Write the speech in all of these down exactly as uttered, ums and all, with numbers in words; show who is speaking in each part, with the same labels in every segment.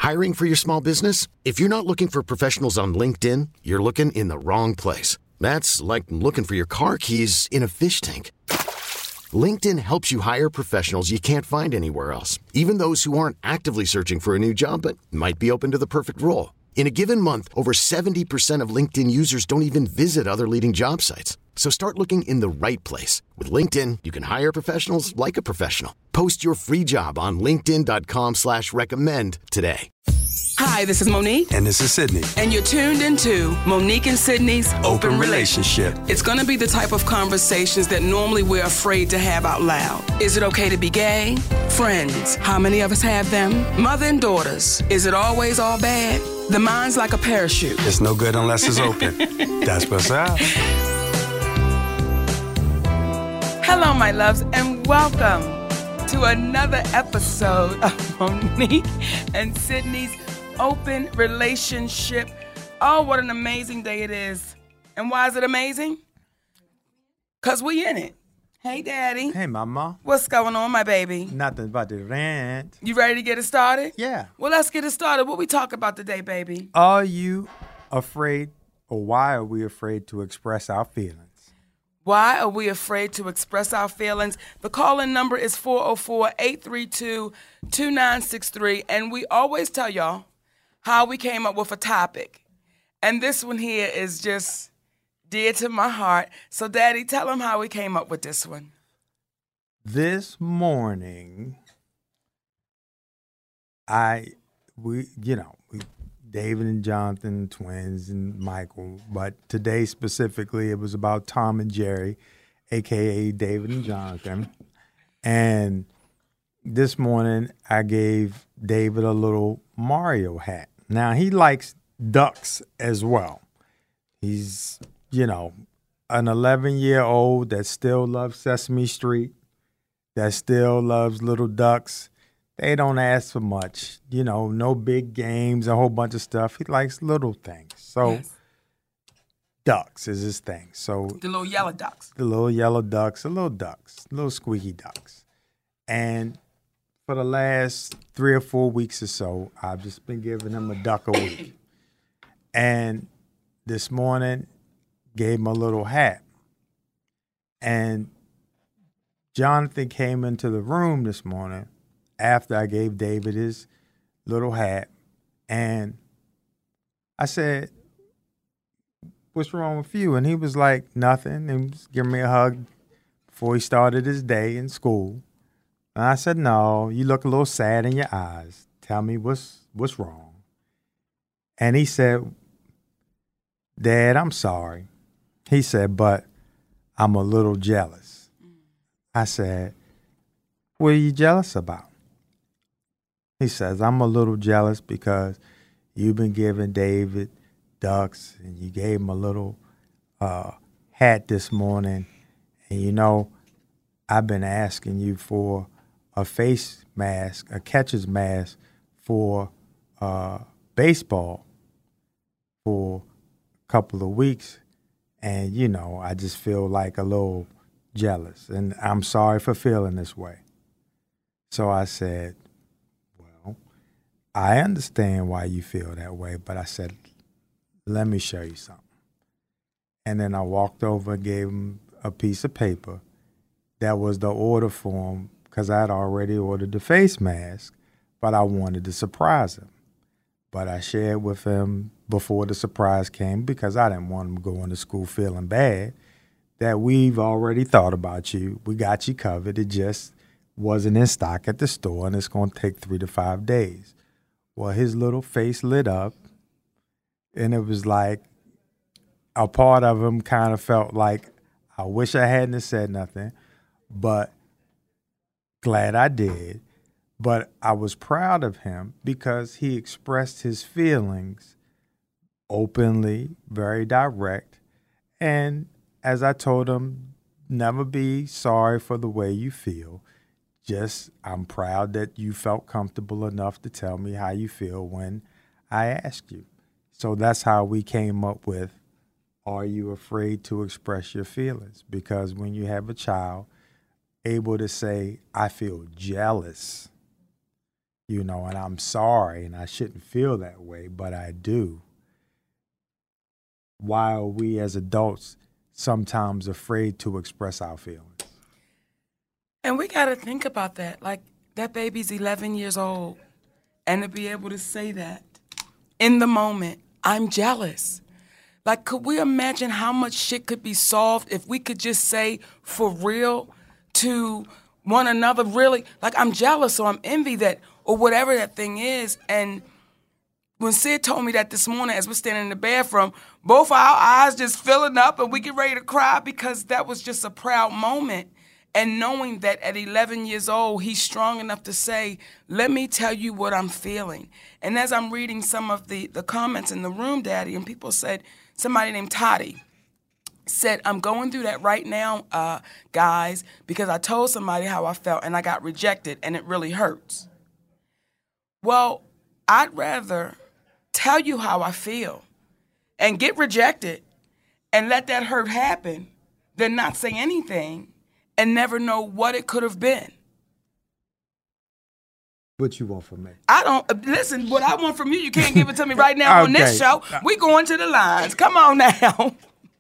Speaker 1: Hiring for your small business? If you're not looking for professionals on LinkedIn, you're looking in the wrong place. That's like looking for your car keys in a fish tank. LinkedIn helps you hire professionals you can't find anywhere else, even those who aren't actively searching for a new job but might be open to the perfect role. In a given month, over seventy percent of LinkedIn users don't even visit other leading job sites. So start looking in the right place. With LinkedIn, you can hire professionals like a professional. Post your free job on linkedin.com slash recommend today.
Speaker 2: Hi, this is Monique.
Speaker 3: And this is Sydney.
Speaker 2: And you're tuned into Monique and Sydney's Open,
Speaker 3: Open
Speaker 2: Relationship.
Speaker 3: Relationship.
Speaker 2: It's going to be the type of conversations that normally we're afraid to have out loud. Is it okay to be gay? Friends, how many of us have them? Mother and daughters, is it always all bad? The mind's like a parachute.
Speaker 3: It's no good unless it's open. That's what's up.
Speaker 2: Hello, my loves, and welcome to another episode of Monique and Sydney's Open Relationship. Oh, what an amazing day it is. And why is it amazing? Because we in it. Hey, Daddy.
Speaker 4: Hey, Mama.
Speaker 2: What's going on, my baby?
Speaker 4: Nothing but the rant.
Speaker 2: You ready to get it started?
Speaker 4: Yeah.
Speaker 2: Well, let's get it started. What we talk about today, baby?
Speaker 4: Are you afraid, or why are we afraid to express our feelings?
Speaker 2: Why are we afraid to express our feelings? The call-in number is four oh four, eight three two, two nine six three. And we always tell y'all how we came up with a topic. And this one here is just dear to my heart. So, Daddy, tell them how we came up with this one.
Speaker 4: This morning, I, we, you know, we, David and Jonathan, twins, and Michael. But today specifically, it was about Tom and Jerry, a k a. David and Jonathan. And this morning, I gave David a little Mario hat. Now, he likes ducks as well. He's, you know, an eleven-year-old that still loves Sesame Street, that still loves little ducks. They don't ask for much, you know, no big games, a whole bunch of stuff. He likes little things. So yes. Ducks is his thing. So
Speaker 2: the little yellow ducks.
Speaker 4: The little yellow ducks, the little ducks, little squeaky ducks. And for the last three or four weeks or so, I've just been giving him a duck a week. And this morning, gave him a little hat. And Jonathan came into the room this morning after I gave David his little hat, and I said, what's wrong with you? And he was like, nothing, and he was giving me a hug before he started his day in school. And I said, no, you look a little sad in your eyes. Tell me what's what's wrong. And he said, Dad, I'm sorry. He said, but I'm a little jealous. I said, what are you jealous about? He says, I'm a little jealous because you've been giving David ducks and you gave him a little uh, hat this morning. And, you know, I've been asking you for a face mask, a catcher's mask for uh, baseball for a couple of weeks. And, you know, I just feel like a little jealous. And I'm sorry for feeling this way. So I said, I understand why you feel that way, but I said, let me show you something. And then I walked over and gave him a piece of paper that was the order form because I had already ordered the face mask, but I wanted to surprise him. But I shared with him before the surprise came because I didn't want him going to school feeling bad that we've already thought about you. We got you covered. It just wasn't in stock at the store, and it's going to take three to five days. Well, his little face lit up, and it was like a part of him kind of felt like, I wish I hadn't said nothing, but glad I did. But I was proud of him because he expressed his feelings openly, very direct. And as I told him, never be sorry for the way you feel. Just, I'm proud that you felt comfortable enough to tell me how you feel when I asked you. So that's how we came up with, are you afraid to express your feelings? Because when you have a child able to say, I feel jealous, you know, and I'm sorry, and I shouldn't feel that way, but I do. Why are we as adults sometimes afraid to express our feelings?
Speaker 2: And we got to think about that. Like, that baby's eleven years old, and to be able to say that in the moment, I'm jealous. Like, could we imagine how much shit could be solved if we could just say for real to one another, really, like, I'm jealous or I'm envy that, or whatever that thing is. And when Sid told me that this morning as we're standing in the bathroom, both our eyes just filling up and we get ready to cry because that was just a proud moment. And knowing that at eleven years old, he's strong enough to say, let me tell you what I'm feeling. And as I'm reading some of the, the comments in the room, Daddy, and people said, somebody named Toddy said, I'm going through that right now, uh, guys, because I told somebody how I felt and I got rejected and it really hurts. Well, I'd rather tell you how I feel and get rejected and let that hurt happen than not say anything and never know what it could have been.
Speaker 4: What you want from me?
Speaker 2: I don't, listen, what I want from you, you can't give it to me right now on this show. We going to the lines. Come on now.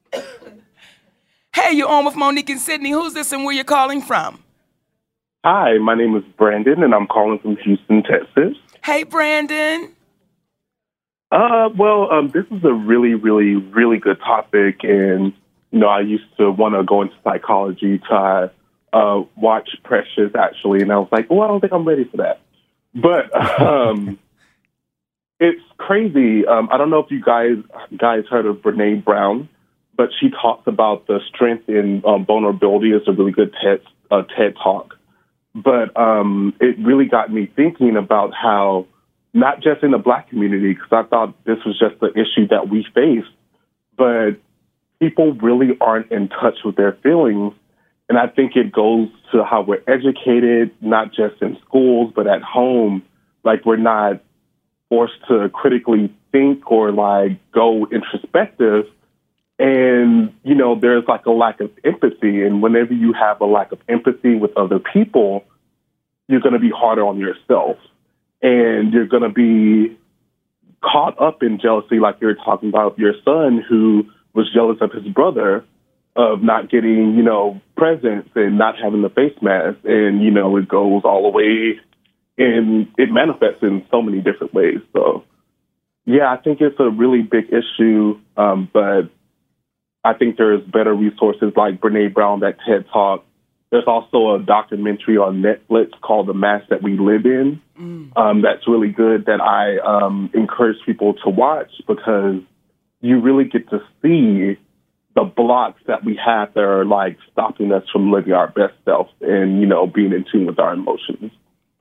Speaker 2: Hey, you're on with Monique and Sydney. Who's this and where you're calling from?
Speaker 5: Hi, my name is Brandon, and I'm calling from Houston, Texas.
Speaker 2: Hey, Brandon.
Speaker 5: Uh, well, um, this is a really, really, really good topic, and, you know, I used to want to go into psychology to uh, watch Precious, actually, and I was like, oh, I don't think I'm ready for that. But um, it's crazy. Um, I don't know if you guys guys heard of Brene Brown, but she talks about the strength in um, vulnerability. It's a really good TED, uh, TED Talk. But um, it really got me thinking about how, not just in the Black community, because I thought this was just the issue that we face, but people really aren't in touch with their feelings. And I think it goes to how we're educated, not just in schools, but at home. Like, we're not forced to critically think or, like, go introspective. And, you know, there's, like, a lack of empathy. And whenever you have a lack of empathy with other people, you're going to be harder on yourself. And you're going to be caught up in jealousy, like you're talking about your son who was jealous of his brother, of not getting, you know, presents and not having the face mask. And, you know, it goes all the way and it manifests in so many different ways. So, yeah, I think it's a really big issue. Um, but I think there's better resources like Brene Brown, that TED Talk. There's also a documentary on Netflix called The Mask That We Live In. Mm. Um, that's really good that I um, encourage people to watch, because you really get to see the blocks that we have that are, like, stopping us from living our best self and, you know, being in tune with our emotions.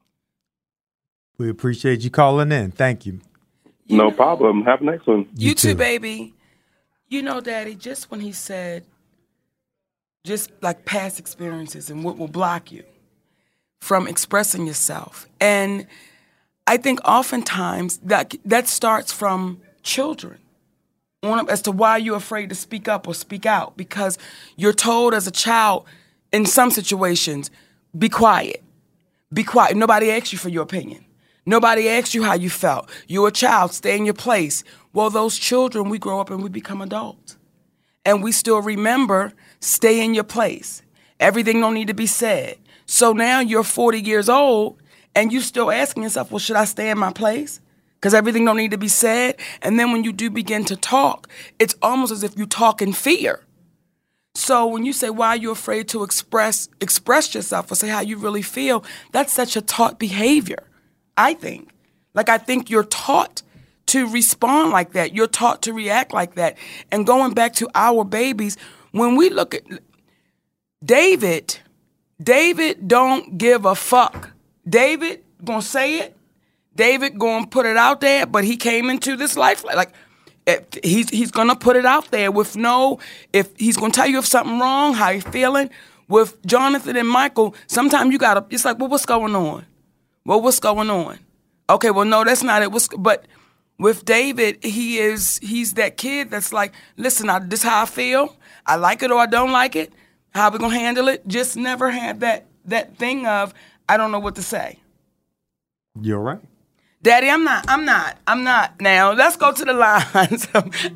Speaker 4: We appreciate you calling in. Thank you.
Speaker 2: you
Speaker 5: no
Speaker 2: know,
Speaker 5: problem. Have a nice one.
Speaker 2: You, you too, baby. You know, Daddy, just when he said, just like past experiences and what will block you from expressing yourself. And I think oftentimes that that starts from children. As to why you're afraid to speak up or speak out, because you're told as a child in some situations, be quiet, be quiet. Nobody asked you for your opinion. Nobody asked you how you felt. You're a child, stay in your place. Well, those children, we grow up and we become adults. And we still remember, stay in your place. Everything don't need to be said. So now you're forty years old and you still asking yourself, well, should I stay in my place? Because everything don't need to be said. And then when you do begin to talk, it's almost as if you talk in fear. So when you say, why are you afraid to express express yourself or say how you really feel, that's such a taught behavior, I think. Like, I think you're taught to respond like that. You're taught to react like that. And going back to our babies, when we look at David, David don't give a fuck. David gonna say it. David going to put it out there, but he came into this life like he's he's going to put it out there with no, if he's going to tell you if something wrong, how you feeling. With Jonathan and Michael, sometimes you got to, it's like, well, what's going on? Well, what's going on? Okay, well, no, that's not it. What's, but with David, he is, he's that kid that's like, listen, I, this is how I feel. I like it or I don't like it. How we going to handle it? Just never had that that thing of, I don't know what to say.
Speaker 4: You're right.
Speaker 2: Daddy, I'm not. I'm not. I'm not. Now, let's go to the lines.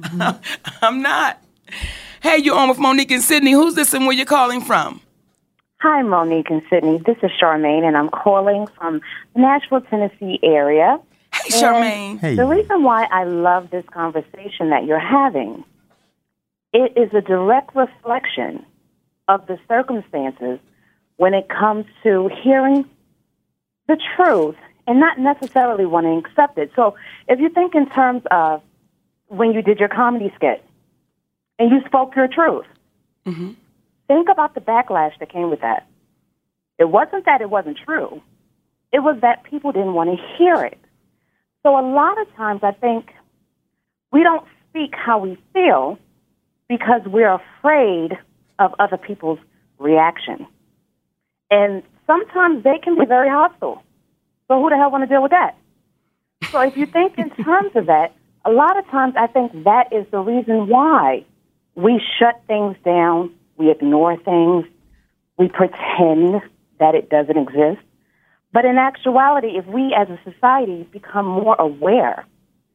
Speaker 2: I'm not. Hey, you're on with Monique and Sydney. Who's this and where you're calling from?
Speaker 6: Hi, Monique and Sydney. This is Charmaine, and I'm calling from the Nashville, Tennessee area.
Speaker 2: Hey, Charmaine.
Speaker 4: Hey.
Speaker 6: The reason why I love this conversation that you're having, it is a direct reflection of the circumstances when it comes to hearing the truth and not necessarily wanting to accept it. So if you think in terms of when you did your comedy skit and you spoke your truth,
Speaker 2: Mm-hmm.
Speaker 6: think about the backlash that came with that. It wasn't that it wasn't true. It was that people didn't want to hear it. So a lot of times I think we don't speak how we feel because we're afraid of other people's reaction. And sometimes they can be very hostile. So who the hell want to deal with that? So if you think in terms of that, a lot of times I think that is the reason why we shut things down, we ignore things, we pretend that it doesn't exist. But in actuality, if we as a society become more aware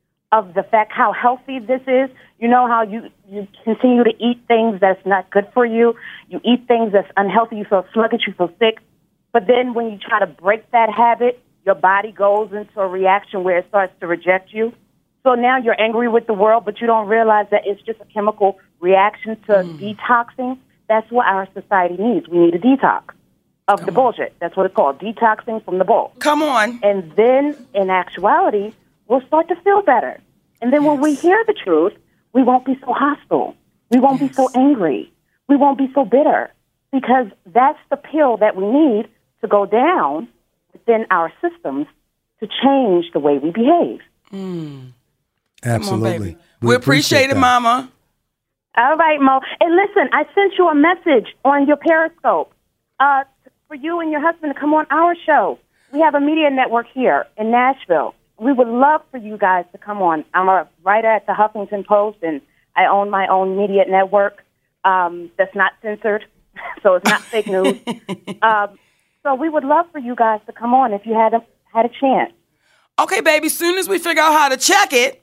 Speaker 6: of the fact how healthy this is, you know how you, you continue to eat things that's not good for you, you eat things that's unhealthy, you feel sluggish, you feel sick, but then when you try to break that habit, your body goes into a reaction where it starts to reject you. So now you're angry with the world, but you don't realize that it's just a chemical reaction to mm. detoxing. That's what our society needs. We need a detox of Come the on. bullshit. That's what it's called, detoxing from the bull.
Speaker 2: Come on.
Speaker 6: And then, in actuality, we'll start to feel better. And then yes. when we hear the truth, we won't be so hostile. We won't yes. be so angry. We won't be so bitter, because that's the pill that we need to go down within our systems to change the way we behave.
Speaker 2: Mm.
Speaker 4: Absolutely.
Speaker 2: On, baby. We, we appreciate, appreciate it, Mama.
Speaker 6: All right, Mo. And listen, I sent you a message on your Periscope uh, for you and your husband to come on our show. We have a media network here in Nashville. We would love for you guys to come on. I'm a writer at the Huffington Post, and I own my own media network um, that's not censored, so it's not fake news. um, so we would love for you guys to come on if you had a, had a chance.
Speaker 2: Okay, baby, soon as we figure out how to check it,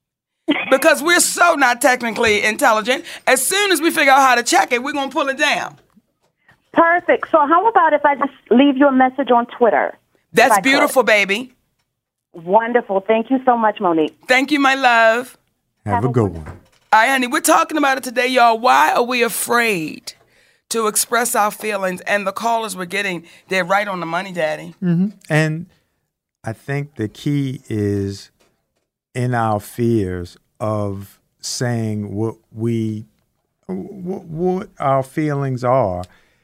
Speaker 2: because we're so not technically intelligent, as soon as we figure out how to check it, we're going to pull it down.
Speaker 6: Perfect. So how about if I just leave you a message on Twitter?
Speaker 2: That's beautiful, could. baby.
Speaker 6: Wonderful. Thank you so much, Monique.
Speaker 2: Thank you, my love.
Speaker 4: Have, Have a good one.
Speaker 2: All right, honey, we're talking about it today, y'all. Why are we afraid to express our feelings? And the callers we're getting, they're right on the money, Daddy.
Speaker 4: Mm-hmm. And I think the key is in our fears of saying what we, what, what our feelings are,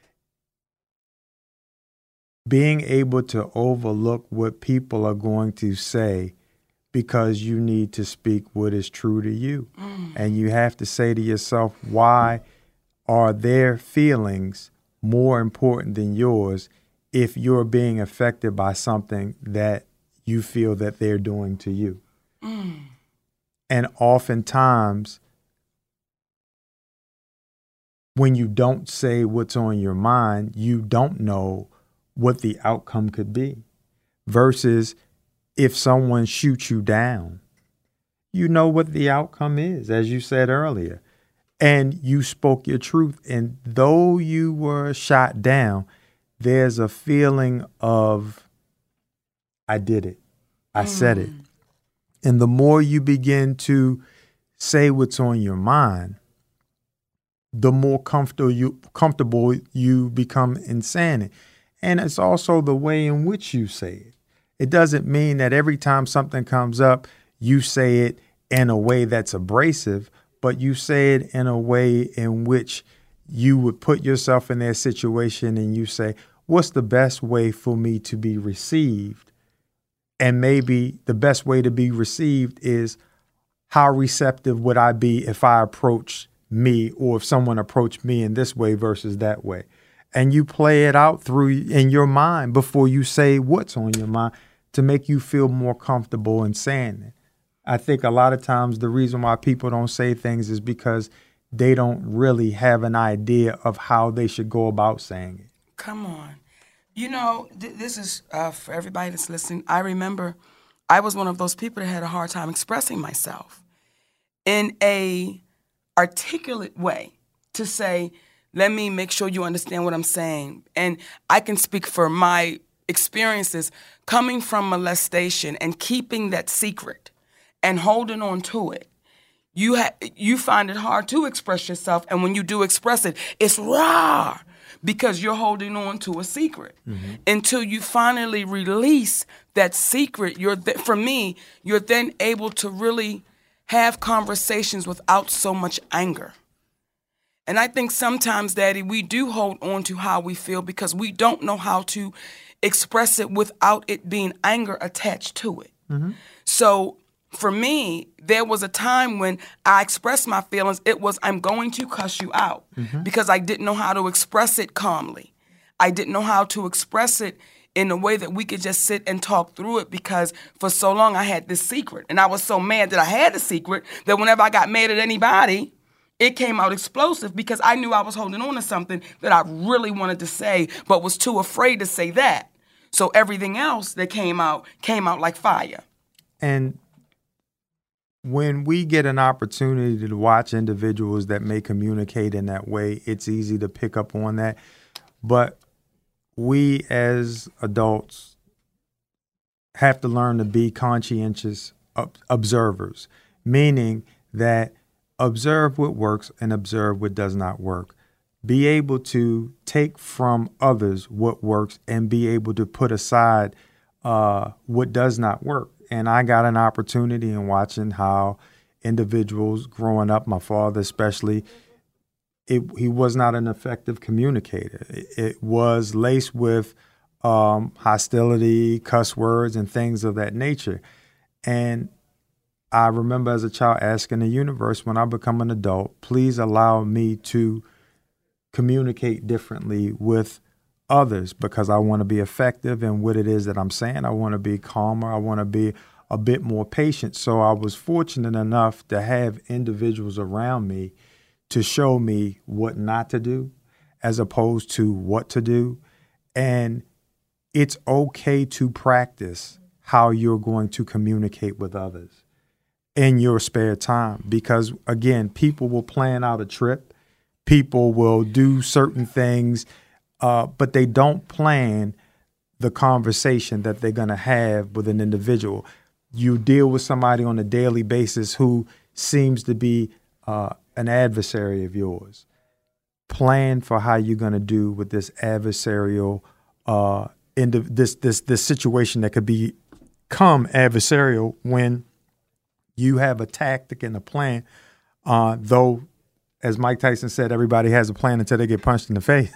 Speaker 4: being able to overlook what people are going to say because you need to speak what is true to you. Mm. And you have to say to yourself, why are their feelings more important than yours if you're being affected by something that you feel that they're doing to you? Mm. And oftentimes, when you don't say what's on your mind, you don't know what the outcome could be. Versus if someone shoots you down, you know what the outcome is, as you said earlier. And you spoke your truth. And though you were shot down, there's a feeling of, I did it. I mm. said it. And the more you begin to say what's on your mind, the more comfortable you comfortable you become in saying it. And it's also the way in which you say it. It doesn't mean that every time something comes up, you say it in a way that's abrasive, but you say it in a way in which you would put yourself in their situation and you say, what's the best way for me to be received? And maybe the best way to be received is, how receptive would I be if I approach me, or if someone approached me in this way versus that way? And you play it out through in your mind before you say what's on your mind to make you feel more comfortable in saying it. I think a lot of times the reason why people don't say things is because they don't really have an idea of how they should go about saying it.
Speaker 2: Come on. You know, th- this is uh, for everybody that's listening. I remember I was one of those people that had a hard time expressing myself in a articulate way to say, let me make sure you understand what I'm saying. And I can speak for my experiences coming from molestation and keeping that secret and holding on to it. You ha- you find it hard to express yourself, and when you do express it, it's raw because you're holding on to a secret. Mm-hmm. Until you finally release that secret, you're th- for me, you're then able to really have conversations without so much anger. And I think sometimes, Daddy, we do hold on to how we feel because we don't know how to express it without it being anger attached to it. Mm-hmm. So for me, there was a time when I expressed my feelings. It was, I'm going to cuss you out mm-hmm. because I didn't know how to express it calmly. I didn't know how to express it in a way that we could just sit and talk through it because for so long I had this secret. And I was so mad that I had the secret that whenever I got mad at anybody, it came out explosive because I knew I was holding on to something that I really wanted to say but was too afraid to say that. So everything else that came out came out like fire.
Speaker 4: And when we get an opportunity to watch individuals that may communicate in that way, it's easy to pick up on that. But we as adults have to learn to be conscientious observers, meaning that observe what works and observe what does not work. Be able to take from others what works and be able to put aside uh, what does not work. And I got an opportunity in watching how individuals growing up, my father especially, it, he was not an effective communicator. It, it was laced with um, hostility, cuss words, and things of that nature. And I remember as a child asking the universe, when I become an adult, please allow me to communicate differently with others because I want to be effective in what it is that I'm saying. I want to be calmer. I want to be a bit more patient. So I was fortunate enough to have individuals around me to show me what not to do as opposed to what to do. And it's okay to practice how you're going to communicate with others in your spare time because, again, people will plan out a trip. People will do certain things, uh, but they don't plan the conversation that they're going to have with an individual. You deal with somebody on a daily basis who seems to be uh, an adversary of yours. Plan for how you're going to do with this adversarial, uh, indiv- this this this situation that could become adversarial when you have a tactic and a plan, uh, though. As Mike Tyson said, everybody has a plan until they get punched in the face.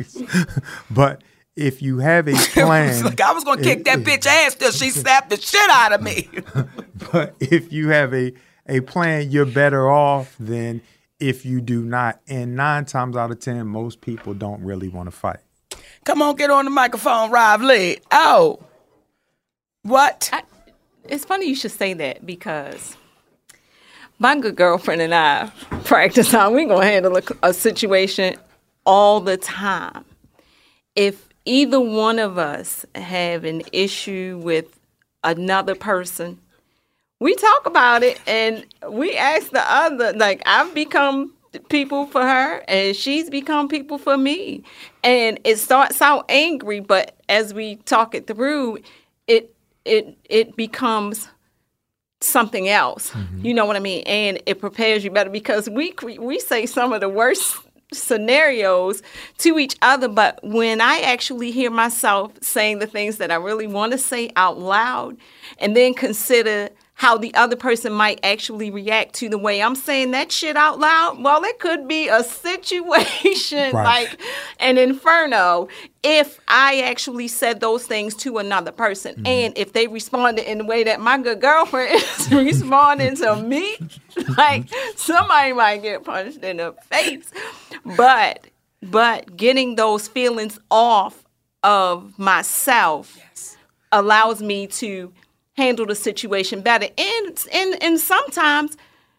Speaker 4: But if you have a plan...
Speaker 2: Like I was going to kick that bitch ass till she slapped the shit out of me.
Speaker 4: But if you have a, a plan, you're better off than if you do not. And nine times out of ten, most people don't really want to fight.
Speaker 2: Come on, get on the microphone, Rob Lee. Oh. What?
Speaker 7: I, it's funny you should say that because... my good girlfriend and I practice how we're going to handle a, a situation all the time. If either one of us have an issue with another person, we talk about it and we ask the other, like I've become people for her and she's become people for me. And it starts out angry, but as we talk it through, it it it becomes something else. Mm-hmm. You know what I mean? And it prepares you better because we we say some of the worst scenarios to each other. But when I actually hear myself saying the things that I really want to say out loud and then consider how the other person might actually react to the way I'm saying that shit out loud, well, it could be a situation right. like an inferno if I actually said those things to another person. Mm-hmm. And if they responded in the way that my good girlfriend is responding to me, like somebody might get punched in the face. But but getting those feelings off of myself yes. allows me to handle the situation better. And, and and sometimes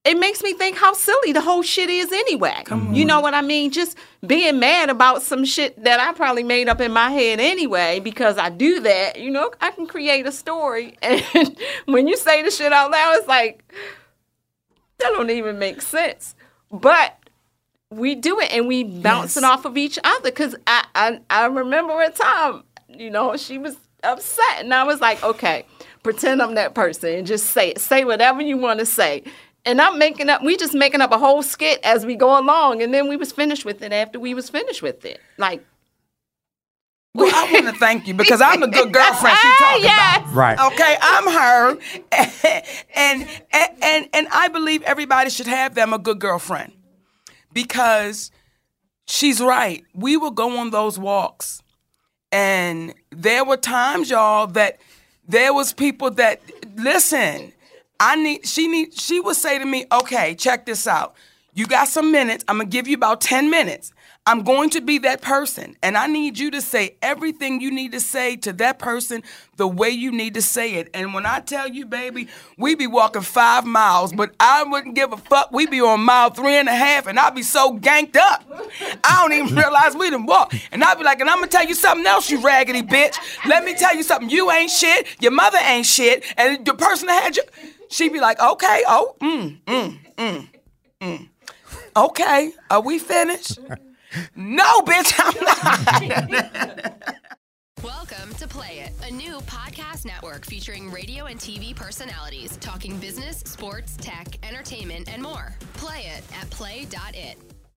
Speaker 7: it makes me think how silly the whole shit is anyway. You know what I mean? Just being mad about some shit that I probably made up in my head anyway, because I do that, you know, I can create a story. And when you say the shit out loud, it's like, that don't even make sense. But we do it and we bounce yes. it off of each other. Because I, I, I remember a time, you know, she was upset. And I was like, okay, pretend I'm that person and just say it. Say whatever you want to say. And I'm making up, we just making up a whole skit as we go along. And then we was finished with it after we was finished with it. Like,
Speaker 2: well, I want to thank you because I'm the good girlfriend she talking
Speaker 7: yes.
Speaker 2: about.
Speaker 4: Right.
Speaker 2: Okay, I'm her. And, and, and, and I believe everybody should have them a good girlfriend because she's right. We will go on those walks. And there were times, y'all, that there was people that, listen, I need, she need, she would say to me, okay, check this out. You got some minutes. I'm going to give you about ten minutes. I'm going to be that person. And I need you to say everything you need to say to that person the way you need to say it. And when I tell you, baby, we be walking five miles, but I wouldn't give a fuck. We be on mile three and a half, and I'll be so ganked up. I don't even realize we done walked. And I'll be like, and I'm going to tell you something else, you raggedy bitch. Let me tell you something. You ain't shit. Your mother ain't shit. And the person that had you, she'd be like, okay, oh, mm, mm, mm, mm. Okay, are we finished? No, bitch, I'm not.
Speaker 8: Welcome to Play It, a new podcast network featuring radio and T V personalities talking business, sports, tech, entertainment, and more. Play it at play dot it.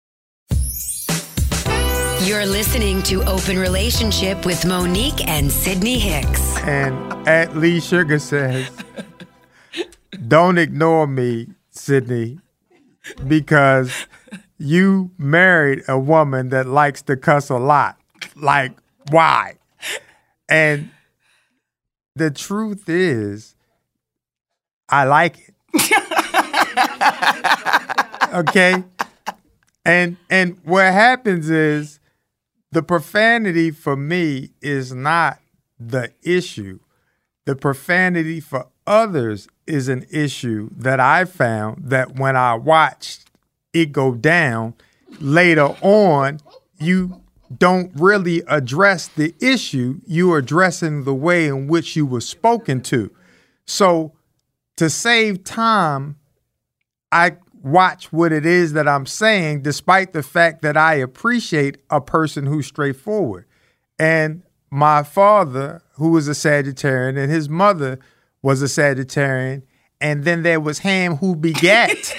Speaker 9: You're listening to Open Relationship with Monique and Sydney Hicks.
Speaker 4: And at Lee Sugar says, don't ignore me, Sydney, because you married a woman that likes to cuss a lot. Like, why? And the truth is, I like it. Okay? And and what happens is the profanity for me is not the issue. The profanity for others is an issue that I found that when I watched it go down, later on, you don't really address the issue. You're addressing the way in which you were spoken to. So to save time, I watch what it is that I'm saying, despite the fact that I appreciate a person who's straightforward. And my father, who was a Sagittarian, and his mother was a Sagittarian, and then there was Ham who begat.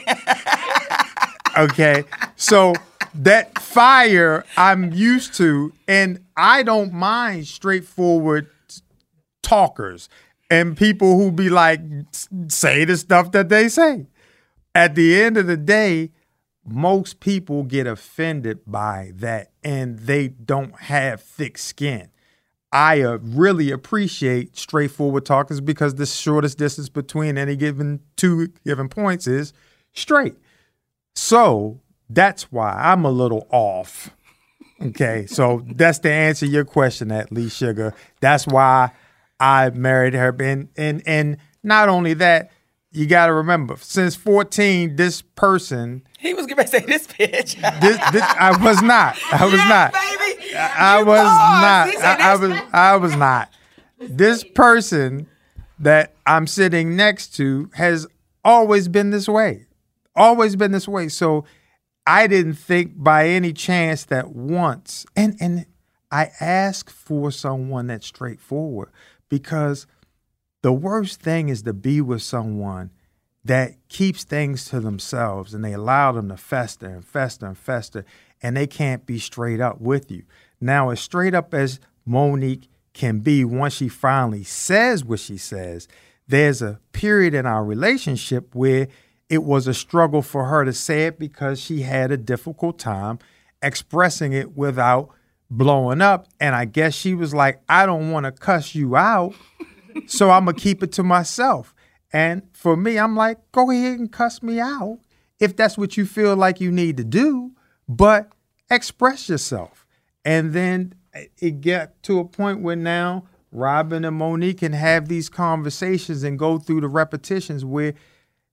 Speaker 4: Okay, so that fire I'm used to, and I don't mind straightforward talkers and people who be like, say the stuff that they say. At the end of the day, most people get offended by that, and they don't have thick skin. I uh, really appreciate straightforward talkers because the shortest distance between any given two given points is straight. So that's why I'm a little off. Okay, so that's to answer your question, at Lee Sugar. That's why I married her. And and and not only that, you got to remember, since fourteen, this person.
Speaker 2: He was going to say this bitch.
Speaker 4: this, this, I was not. I was
Speaker 2: yes,
Speaker 4: not.
Speaker 2: Baby.
Speaker 4: I, I was not. I, I was. I was not. This person that I'm sitting next to has always been this way. Always been this way. So I didn't think by any chance that once, and, and I ask for someone that's straightforward, because the worst thing is to be with someone that keeps things to themselves and they allow them to fester and fester and fester, and they can't be straight up with you. Now, as straight up as Monique can be once she finally says what she says, there's a period in our relationship where it was a struggle for her to say it because she had a difficult time expressing it without blowing up. And I guess she was like, I don't want to cuss you out, so I'm going to keep it to myself. And for me, I'm like, go ahead and cuss me out if that's what you feel like you need to do, but express yourself. And then it got to a point where now Robin and Monique can have these conversations and go through the repetitions where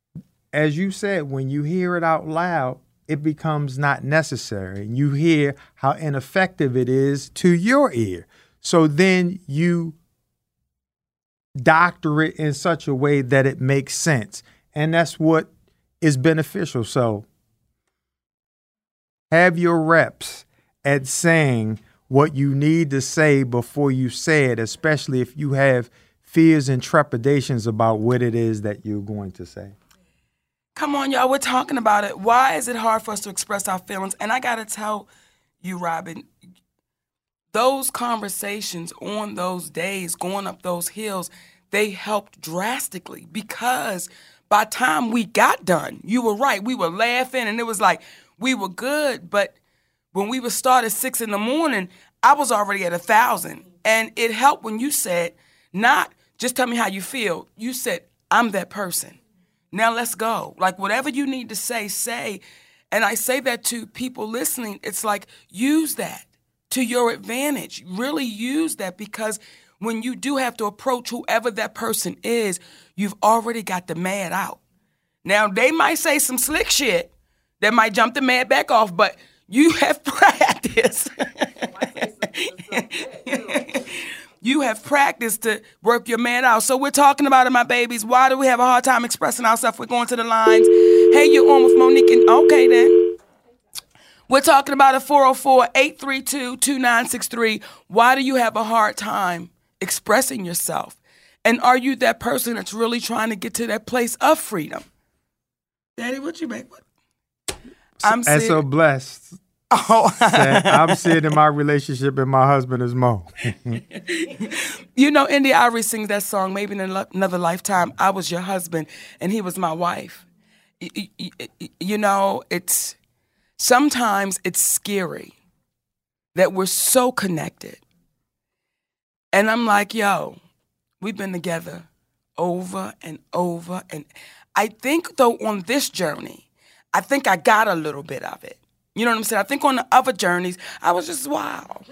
Speaker 4: as you said, when you hear it out loud, it becomes not necessary. And you hear how ineffective it is to your ear. So then you doctor it in such a way that it makes sense. And that's what is beneficial. So have your reps at saying what you need to say before you say it, especially if you have fears and trepidations about what it is that you're going to say.
Speaker 2: Come on, y'all. We're talking about it. Why is it hard for us to express our feelings? And I got to tell you, Robin, those conversations on those days, going up those hills, they helped drastically because by the time we got done, you were right. We were laughing and it was like we were good. But when we would start at six in the morning, I was already at a thousand. And it helped when you said, not just tell me how you feel. You said, I'm that person. Now let's go. Like whatever you need to say, say. And I say that to people listening. It's like use that to your advantage. Really use that because when you do have to approach whoever that person is, you've already got the mad out. Now, they might say some slick shit that might jump the mad back off, but you have practiced. You have practiced to work your man out. So we're talking about it, my babies. Why do we have a hard time expressing ourselves? We're going to the lines. Hey, you're on with Monique. And okay, then. We're talking about a four oh four, eight three two, two nine six three. Why do you have a hard time expressing yourself? And are you that person that's really trying to get to that place of freedom? Daddy, what you make? What? I'm
Speaker 4: and so blessed. Oh, I'm seeing in my relationship and my husband is Mo.
Speaker 2: You know, India Irie sings that song, maybe in another lifetime, I was your husband and he was my wife. You know, it's sometimes it's scary that we're so connected. And I'm like, yo, we've been together over and over. And I think, though, on this journey, I think I got a little bit of it. You know what I'm saying? I think on the other journeys, I was just wild.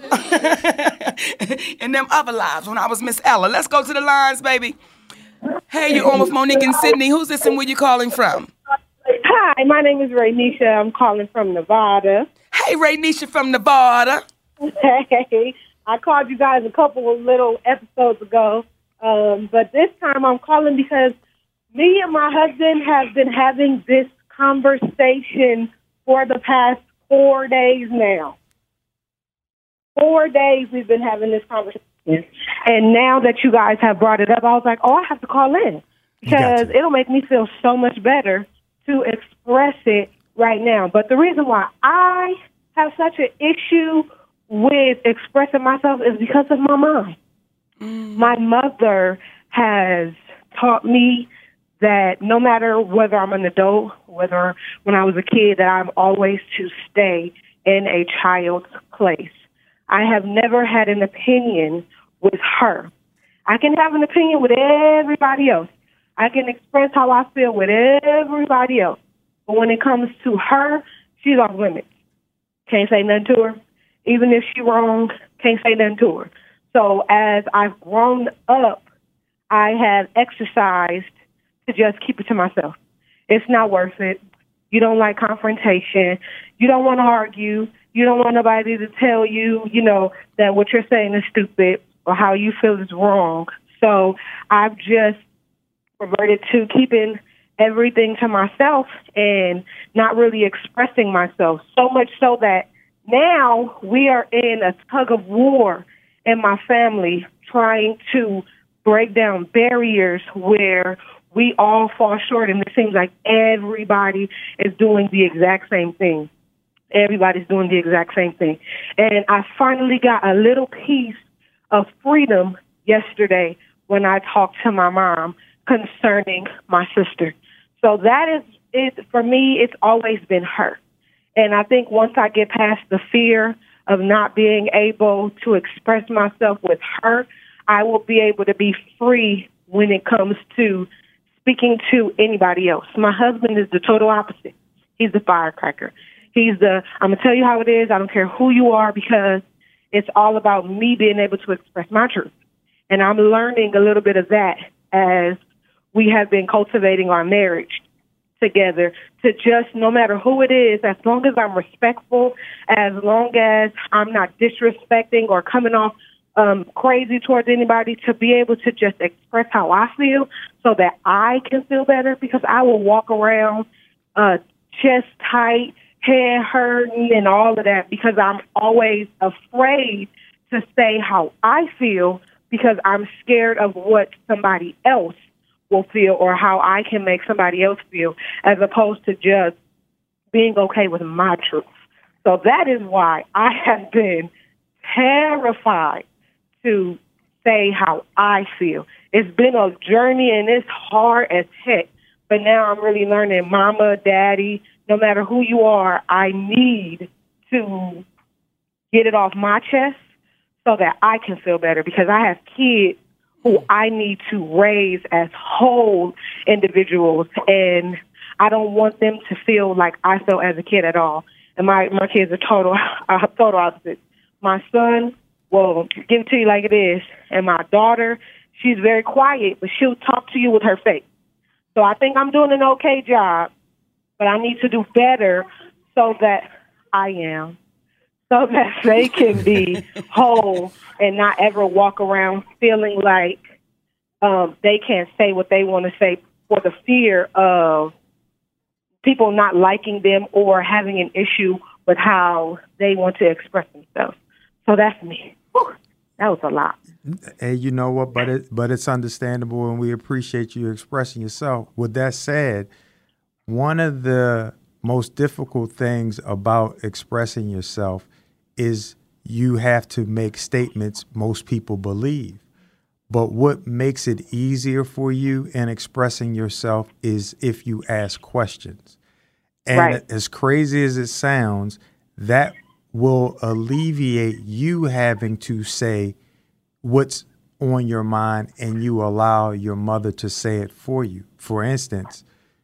Speaker 2: In them other lives when I was Miss Ella. Let's go to the lines, baby. Hey, you're on with Monique and Sydney. Who's this and where you calling from?
Speaker 10: Hi, my name is Raynisha. I'm calling from Nevada.
Speaker 2: Hey, Raynisha from Nevada.
Speaker 10: Hey, I called you guys a couple of little episodes ago, um, but this time I'm calling because me and my husband have been having this conversation for the past four days now. Four days we've been having this conversation. And now that you guys have brought it up, I was like, oh, I have to call in because it'll make me feel so much better to express it right now. But the reason why I have such an issue with expressing myself is because of my mom. Mm. My mother has taught me that no matter whether I'm an adult, whether when I was a kid, that I'm always to stay in a child's place. I have never had an opinion with her. I can have an opinion with everybody else. I can express how I feel with everybody else. But when it comes to her, she's off limits. Can't say nothing to her. Even if she's wrong, can't say nothing to her. So as I've grown up, I have exercised to just keep it to myself. It's not worth it. You don't like confrontation. You don't want to argue. You don't want nobody to tell you, you know, that what you're saying is stupid or how you feel is wrong. So I've just reverted to keeping everything to myself and not really expressing myself, so much so that now we are in a tug of war in my family trying to break down barriers where we all fall short, and it seems like everybody is doing the exact same thing. Everybody's doing the exact same thing. And I finally got a little piece of freedom yesterday when I talked to my mom concerning my sister. So that is, it for me, it's always been her. And I think once I get past the fear of not being able to express myself with her, I will be able to be free when it comes to speaking to anybody else. My husband is the total opposite. He's the firecracker. He's the, I'm going to tell you how it is. I don't care who you are, because it's all about me being able to express my truth. And I'm learning a little bit of that as we have been cultivating our marriage. together to just, no matter who it is, as long as I'm respectful, as long as I'm not disrespecting or coming off um, crazy towards anybody, to be able to just express how I feel so that I can feel better, because I will walk around uh, chest tight, head hurting, and all of that, because I'm always afraid to say how I feel, because I'm scared of what somebody else will feel or how I can make somebody else feel, as opposed to just being okay with my truth. So that is why I have been terrified to say how I feel. It's been a journey and it's hard as heck, but now I'm really learning, mama, daddy, no matter who you are, I need to get it off my chest so that I can feel better, because I have kids who I need to raise as whole individuals, and I don't want them to feel like I felt as a kid at all. And my, my kids are total, uh, total opposite. My son will give it to you like it is, and my daughter, she's very quiet, but she'll talk to you with her face. So I think I'm doing an okay job, but I need to do better so that I am. So that they can be whole and not ever walk around feeling like um, they can't say what they want to say for the fear of people not liking them or having an issue with how they want to express themselves. So that's me. Whew, that was a lot.
Speaker 4: Hey, you know what? But it but it's understandable, and we appreciate you expressing yourself. With that said, one of the most difficult things about expressing yourself is you have to make statements most people believe. But what makes it easier for you in expressing yourself is if you ask questions. And right. As crazy as it sounds, that will alleviate you having to say what's on your mind, and you allow your mother to say it for you. For instance,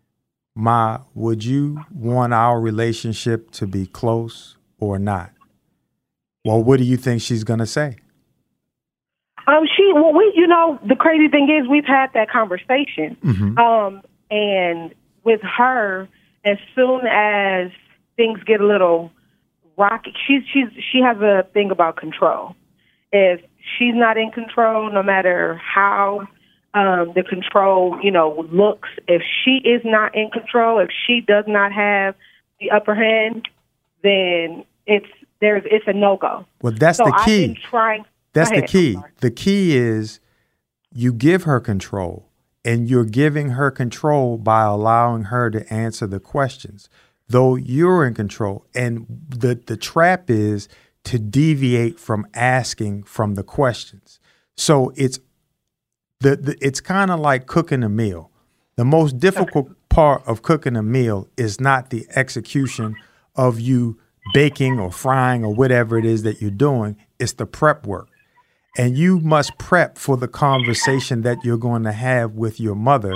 Speaker 4: Ma, would you want our relationship to be close or not? Well, what do you think she's going to say?
Speaker 10: Um, she, well, we, you know, the crazy thing is we've had that conversation. Mm-hmm. Um, and with her, as soon as things get a little rocky, she's, she's, she has a thing about control. If she's not in control, no matter how um, the control, you know, looks, if she is not in control, if she does not have the upper hand, then it's, There's, it's a no-go.
Speaker 4: Well, that's
Speaker 10: so
Speaker 4: the key.
Speaker 10: I've been trying.
Speaker 4: That's the key. The key is you give her control, and you're giving her control by allowing her to answer the questions, though you're in control. And the, the trap is to deviate from asking from the questions. So it's the, the it's kind of like cooking a meal. The most difficult okay. part of cooking a meal is not the execution of you baking or frying or whatever it is that you're doing. It's the prep work. And you must prep for the conversation that you're going to have with your mother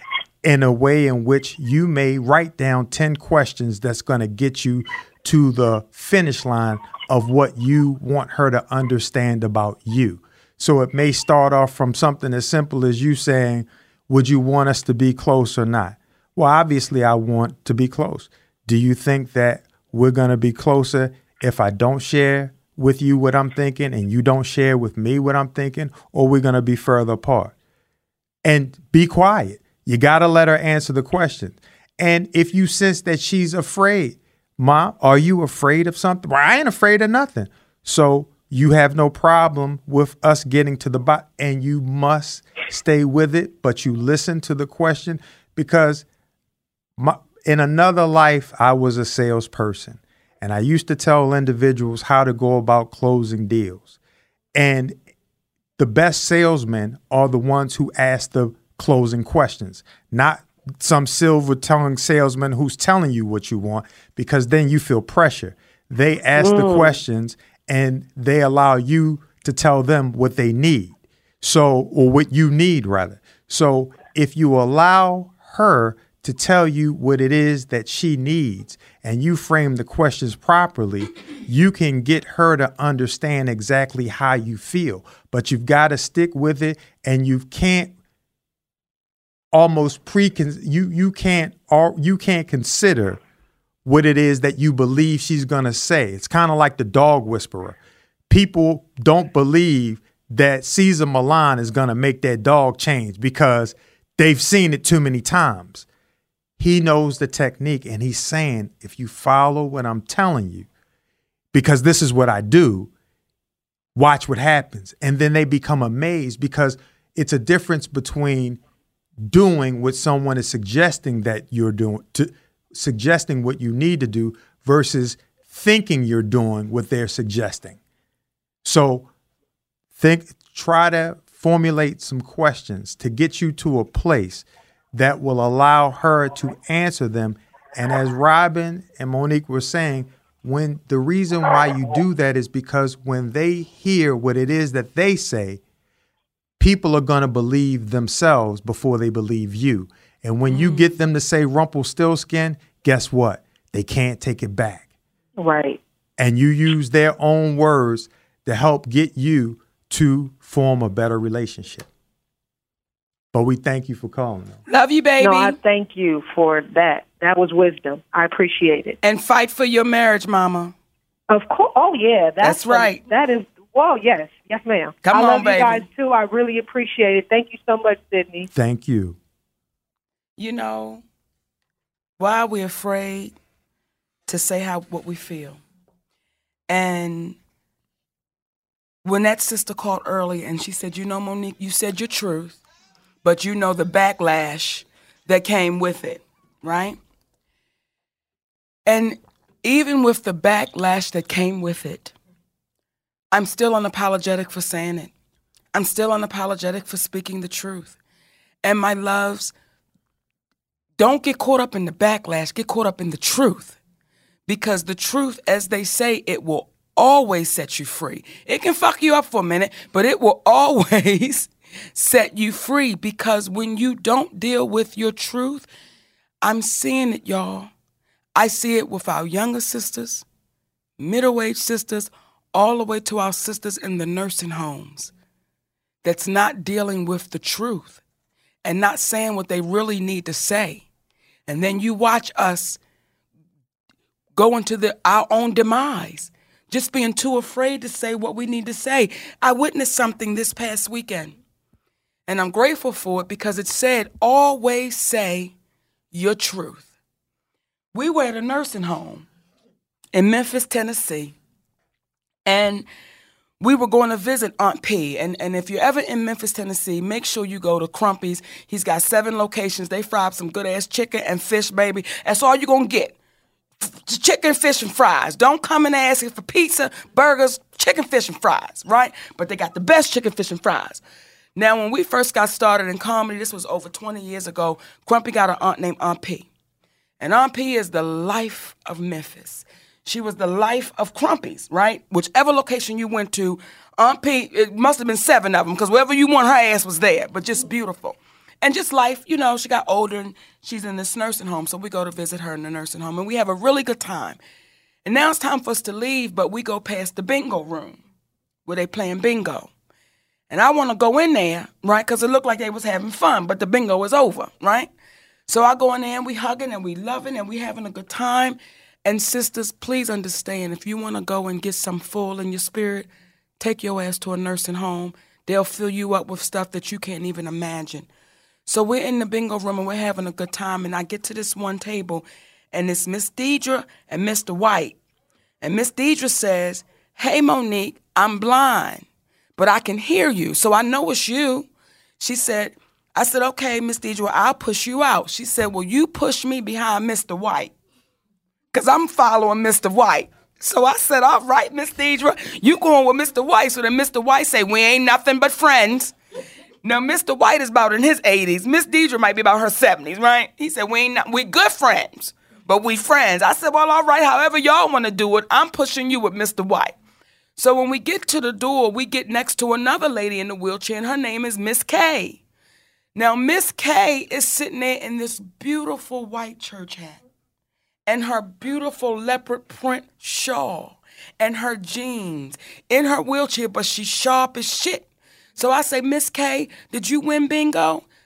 Speaker 4: in a way in which you may write down ten questions that's going to get you to the finish line of what you want her to understand about you. So it may start off from something as simple as you saying, would you want us to be close or not? Well, obviously I want to be close. Do you think that we're going to be closer if I don't share with you what I'm thinking and you don't share with me what I'm thinking, or we're going to be further apart? And be quiet. You got to let her answer the question. And if you sense that she's afraid, Mom, are you afraid of something? Well, I ain't afraid of nothing. So you have no problem with us getting to the bottom, and you must stay with it, but you listen to the question, because my, in another life, I was a salesperson, and I used to tell individuals how to go about closing deals. And the best salesmen are the ones who ask the closing questions, not some silver-tongued salesman who's telling you what you want, because then you feel pressure. They ask mm. the questions, and they allow you to tell them what they need. So, or what you need, rather. So if you allow her to tell you what it is that she needs, and you frame the questions properly, you can get her to understand exactly how you feel. But you've got to stick with it, and you can't almost pre you you can't or you can't consider what it is that you believe she's gonna say. It's kind of like the dog whisperer. People don't believe that Cesar Millan is gonna make that dog change because they've seen it too many times. He knows the technique, and he's saying, if you follow what I'm telling you, because this is what I do, watch what happens. And then they become amazed because it's a difference between doing what someone is suggesting that you're doing, to suggesting what you need to do versus thinking you're doing what they're suggesting. So think, try to formulate some questions to get you to a place that will allow her to answer them. And as Robin and Monique were saying, when the reason why you do that is because when they hear what it is that they say, people are going to believe themselves before they believe you. And when you get them to say Rumpelstiltskin, guess what? They can't take it back.
Speaker 10: Right.
Speaker 4: And you use their own words to help get you to form a better relationship. But we thank you for calling them.
Speaker 2: Love you, baby.
Speaker 10: No, I thank you for that. That was wisdom. I appreciate it.
Speaker 2: And fight for your marriage, Mama.
Speaker 10: Of course. Oh, yeah. That's,
Speaker 2: That's right.
Speaker 10: A, that is, well, yes. Yes, ma'am.
Speaker 2: Come
Speaker 10: I
Speaker 2: on,
Speaker 10: love
Speaker 2: baby.
Speaker 10: you guys, too. I really appreciate it. Thank you so much, Sydney.
Speaker 4: Thank you.
Speaker 2: You know, why are we afraid to say how what we feel? And when that sister called earlier and she said, you know, Monique, you said your truth, but you know the backlash that came with it, right? And even with the backlash that came with it, I'm still unapologetic for saying it. I'm still unapologetic for speaking the truth. And my loves, don't get caught up in the backlash. Get caught up in the truth. Because the truth, as they say, it will always set you free. It can fuck you up for a minute, but it will always set you free. Because when you don't deal with your truth, I'm seeing it, y'all. I see it with our younger sisters, middle-aged sisters, all the way to our sisters in the nursing homes that's not dealing with the truth and not saying what they really need to say. And then you watch us go into the, our own demise, just being too afraid to say what we need to say. I witnessed something this past weekend, and I'm grateful for it because it said, always say your truth. We were at a nursing home in Memphis, Tennessee, and we were going to visit Aunt P. And, and if you're ever in Memphis, Tennessee, make sure you go to Crumpy's. He's got seven locations. They fry up some good-ass chicken and fish, baby. That's all you're going to get. Chicken, fish, and fries. Don't come and ask for pizza, burgers, chicken, fish, and fries, right? But they got the best chicken, fish, and fries. Now, when we first got started in comedy, this was over twenty years ago, Crumpy got an aunt named Aunt P. And Aunt P is the life of Memphis. She was the life of Crumpy's, right? Whichever location you went to, Aunt P, it must have been seven of them, because wherever you want, her ass was there, but just beautiful. And just life, you know, she got older, and she's in this nursing home, so we go to visit her in the nursing home, and we have a really good time. And now it's time for us to leave, but we go past the bingo room, where they playing bingo. And I want to go in there, right, because it looked like they was having fun, but the bingo was over, right? So I go in there, and we hugging, and we loving, and we having a good time. And sisters, please understand, if you want to go and get some full in your spirit, take your ass to a nursing home. They'll fill you up with stuff that you can't even imagine. So we're in the bingo room, and we're having a good time, and I get to this one table, and it's Miss Deidre and Mister White. And Miss Deidre says, hey, Monique, I'm blind, but I can hear you, so I know it's you. She said, I said, okay, Miss Deidre, I'll push you out. She said, well, you push me behind Mister White, because I'm following Mister White. So I said, all right, Miss Deidre, you going with Mister White. So then Mister White say, we ain't nothing but friends. Now, Mister White is about in his eighties. Miss Deidre might be about her seventies, right? He said, we ain't not, we good friends, but we friends. I said, well, all right, however y'all want to do it, I'm pushing you with Mister White. So when we get to the door, we get next to another lady in the wheelchair, and her name is Miss K. Now, Miss K is sitting there in this beautiful white church hat and her beautiful leopard print shawl and her jeans in her wheelchair, but she's sharp as shit. So I say, Miss K, did you win bingo?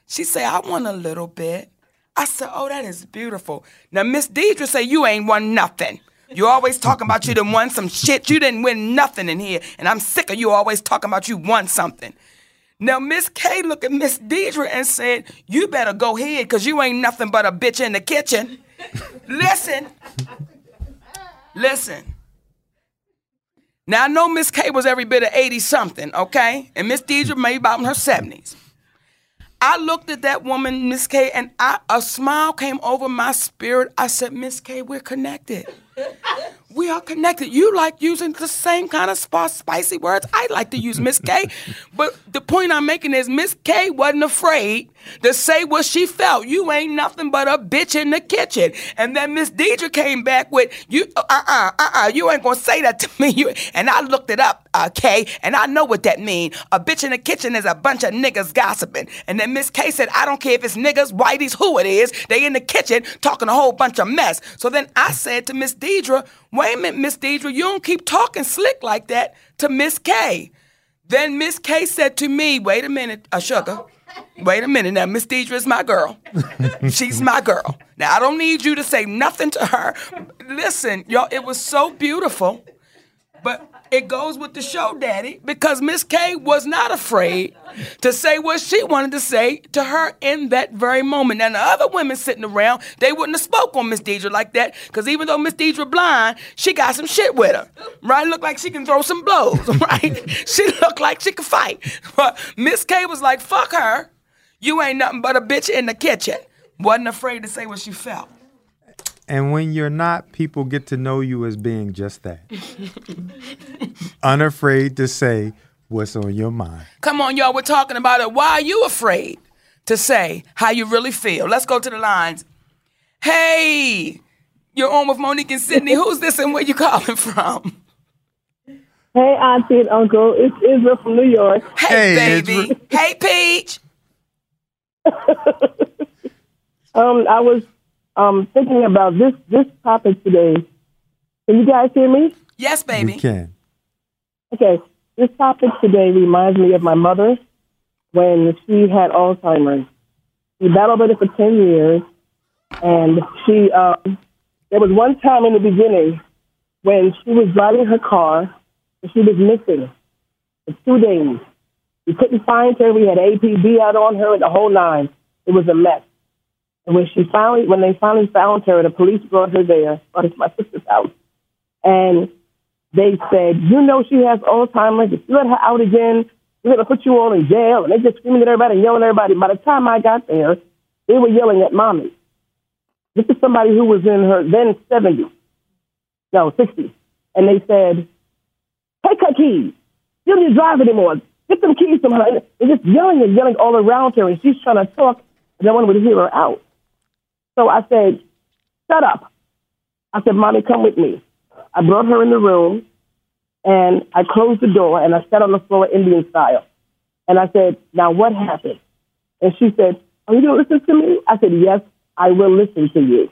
Speaker 2: She said, I want a little bit. I said, oh, that is beautiful. Now, Miss Deidre said, you ain't won nothing. You always talking about you done won some shit. You didn't win nothing in here. And I'm sick of you always talking about you won something. Now, Miss K looked at Miss Deidre and said, you better go ahead because you ain't nothing but a bitch in the kitchen. Listen. Listen. Now, I know Miss K was every bit of eighty-something, okay? And Miss Deidre maybe about in her seventies. I looked at that woman, Miss K, and I, a smile came over my spirit. I said, Miss K, we're connected. We are connected. You like using the same kind of sp- spicy words I like to use, Miss K. But the point I'm making is Miss K wasn't afraid to say what she felt. You ain't nothing but a bitch in the kitchen. And then Miss Deidre came back with, you, uh-uh, uh-uh, you ain't gonna say that to me. You, and I looked it up, uh, K, and I know what that means. A bitch in the kitchen is a bunch of niggas gossiping. And then Miss K said, I don't care if it's niggas, whiteys, who it is. They in the kitchen talking a whole bunch of mess. So then I said to Miss Deidre, wait a minute, Miss Deidre, you don't keep talking slick like that to Miss K. Then Miss K said to me, wait a minute, uh, sugar, wait a minute. Now, Miss Deidre is my girl. She's my girl. Now, I don't need you to say nothing to her. Listen, y'all, it was so beautiful, but it goes with the show, Daddy, because Miss K was not afraid to say what she wanted to say to her in that very moment. Now, the other women sitting around, they wouldn't have spoke on Miss Deidre like that, because even though Miss Deidre blind, she got some shit with her, right? Look like she can throw some blows, right? She looked like she could fight. But Miss K was like, fuck her. You ain't nothing but a bitch in the kitchen. Wasn't afraid to say what she felt.
Speaker 4: And when you're not, people get to know you as being just that. Unafraid to say what's on your mind.
Speaker 2: Come on, y'all, we're talking about it. Why are you afraid to say how you really feel? Let's go to the lines. Hey, you're on with Monique and Sydney. Who's this and where you calling from?
Speaker 10: Hey, Auntie and Uncle. It's Israel from New York.
Speaker 2: Hey, hey baby. Israel. Hey, Peach.
Speaker 10: um, I was um thinking about this this topic today. Can you guys hear me?
Speaker 2: Yes, baby.
Speaker 4: We can.
Speaker 10: Okay. This topic today reminds me of my mother when she had Alzheimer's. She battled with it for ten years, and she um, there was one time in the beginning when she was driving her car and she was missing for two days. We couldn't find her. We had A P B out on her and the whole nine. It was a mess. And when she finally, when they finally found her, the police brought her there, brought her to my sister's house, and they said, you know she has Alzheimer's. If you let her out again, we're going to put you all in jail. And they just screaming at everybody and yelling at everybody. By the time I got there, they were yelling at mommy. This is somebody who was in her then seventies, no, sixties. And they said, take her keys. You don't need to drive anymore. Get them keys from her. They're just yelling and yelling all around her, and she's trying to talk, and no one would hear her out. So I said, shut up. I said, Mommy, come with me. I brought her in the room, and I closed the door, and I sat on the floor Indian style. And I said, now what happened? And she said, are you going to listen to me? I said, yes, I will listen to you.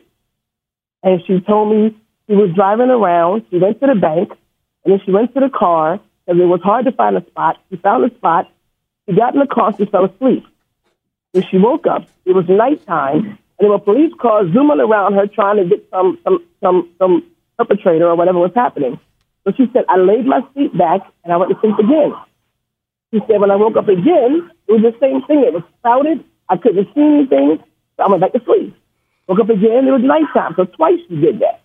Speaker 10: And she told me she was driving around. She went to the bank, and then she went to the car, because it was hard to find a spot. She found a spot. She got in the car. She fell asleep. When she woke up, it was nighttime, and there were police cars zooming around her trying to get some some some some perpetrator or whatever was happening. So she said, I laid my seat back, and I went to sleep again. She said, when I woke up again, it was the same thing. It was clouded. I couldn't see anything, so I went back to sleep. Woke up again. It was nighttime, so twice she did that.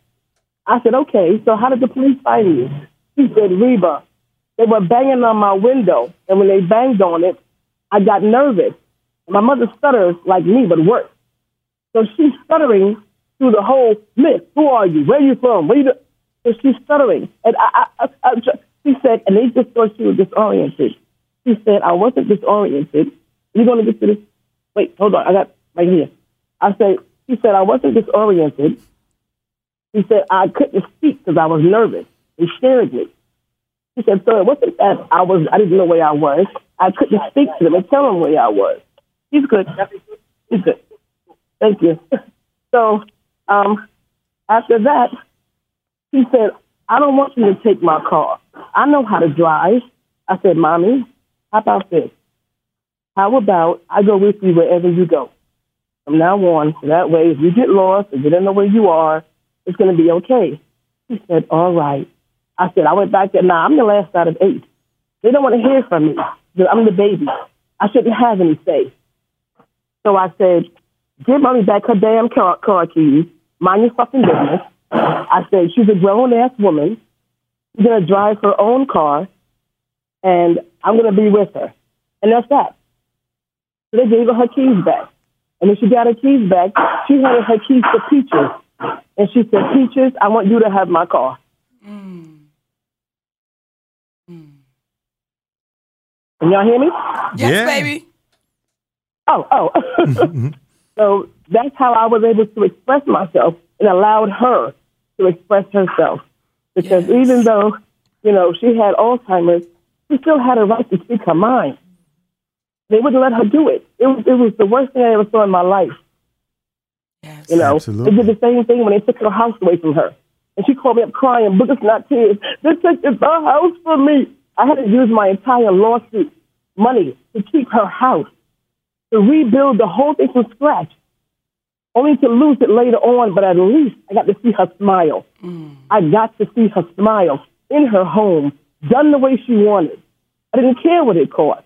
Speaker 10: I said, okay, so how did the police find you? She said, Reba, they were banging on my window, and when they banged on it, I got nervous. My mother stutters like me, but worse. So she's stuttering through the whole list. Who are you? Where are you from? Where you do? So she's stuttering. And I, I, I, I, she said, and they just thought she was disoriented. She said, I wasn't disoriented. You're going to get to this. Wait, hold on. I got right here. I said, she said, I wasn't disoriented. She said, I couldn't speak because I was nervous. It scared me. She said, so it wasn't that I was, I didn't know where I was. I couldn't speak to them and tell them where I was. He's good. He's good. Thank you. So um, after that, he said, I don't want you to take my car. I know how to drive. I said, Mommy, how about this?
Speaker 11: how about I go with you wherever you go from now on? So that way, if you get lost or you don't know where you are, it's going to be okay. He said, all right. I said, I went back there. Now, I'm the last out of eight. They don't want to hear from me because I'm the baby. I shouldn't have any say. So I said, give Mommy back her damn car, car keys. Mind your fucking business. I said, she's a grown-ass woman. She's going to drive her own car, and I'm going to be with her. And that's that. So they gave her her keys back. And when she got her keys back, she handed her keys to Peaches. And she said, Peaches, I want you to have my car.
Speaker 2: Mm. Mm.
Speaker 11: Can y'all hear me?
Speaker 2: Yes,
Speaker 4: Yeah.
Speaker 2: baby.
Speaker 11: Oh, oh. So that's how I was able to express myself and allowed her to express herself. Because
Speaker 2: Yes.
Speaker 11: even though, you know, she had Alzheimer's, she still had a right to speak her mind. They wouldn't let her do it. It was, it was the worst thing I ever saw in my life.
Speaker 2: Yes.
Speaker 11: You know,
Speaker 4: Absolutely.
Speaker 11: they did the same thing when they took her house away from her. And she called me up crying, but it's not tears. They took the house from me. I had to use my entire lawsuit money to keep her house, to rebuild the whole thing from scratch, only to lose it later on, but at least I got to see her smile.
Speaker 2: Mm.
Speaker 11: I got to see her smile in her home, done the way she wanted. I didn't care what it cost.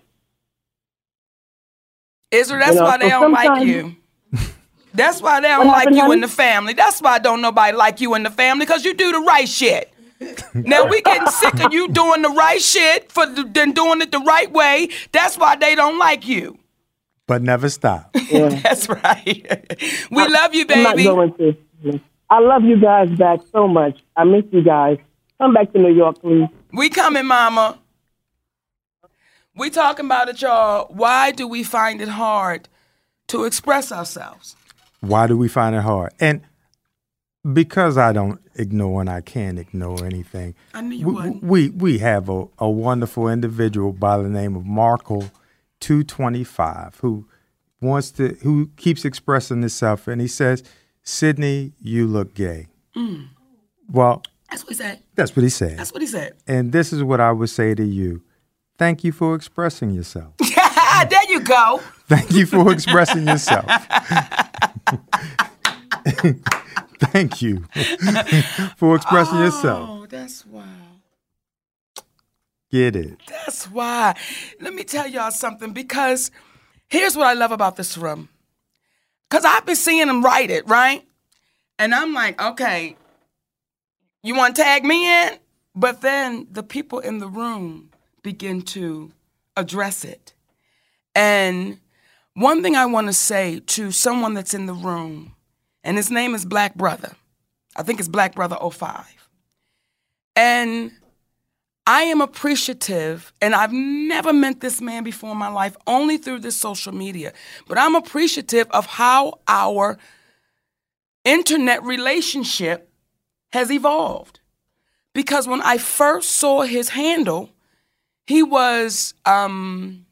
Speaker 2: Israel, that's
Speaker 11: You know,
Speaker 2: why they
Speaker 11: so
Speaker 2: don't like
Speaker 11: sometimes-
Speaker 2: you. That's why they don't
Speaker 11: What
Speaker 2: like
Speaker 11: happened,
Speaker 2: you
Speaker 11: honey?
Speaker 2: in the family. That's why don't nobody like you in the family, because you do the right shit. Now we getting sick of you doing the right shit for the, then doing it the right way. That's why they don't like you.
Speaker 4: But never stop.
Speaker 11: Yeah.
Speaker 2: That's right. We love you,
Speaker 11: I'm not
Speaker 2: baby.
Speaker 11: going to. I love you guys back so much. I miss you guys. Come back to New York, please.
Speaker 2: We coming, mama. We talking about it, y'all. Why do we find it hard to express ourselves?
Speaker 4: Why do we find it hard? And because I don't ignore and I can't ignore anything,
Speaker 2: I knew you
Speaker 4: we,
Speaker 2: wouldn't.
Speaker 4: we we have a, a wonderful individual by the name of Markle two twenty-five who wants to who keeps expressing himself, and he says, Sydney, you look gay.
Speaker 2: Mm.
Speaker 4: Well,
Speaker 2: That's what he said.
Speaker 4: that's what he said.
Speaker 2: That's what he said.
Speaker 4: And this is what I would say to you. Thank you for expressing yourself.
Speaker 2: There you go.
Speaker 4: Thank you for expressing yourself. Thank you for expressing yourself.
Speaker 2: Oh, that's why.
Speaker 4: Get it.
Speaker 2: That's why. Let me tell y'all something, because here's what I love about this room. Because I've been seeing them write it, right? And I'm like, okay, you want to tag me in? But then the people in the room begin to address it. And one thing I want to say to someone that's in the room, and his name is Black Brother. I think it's Black Brother oh five. And I am appreciative, and I've never met this man before in my life, only through this social media. But I'm appreciative of how our internet relationship has evolved. Because when I first saw his handle, he was, um,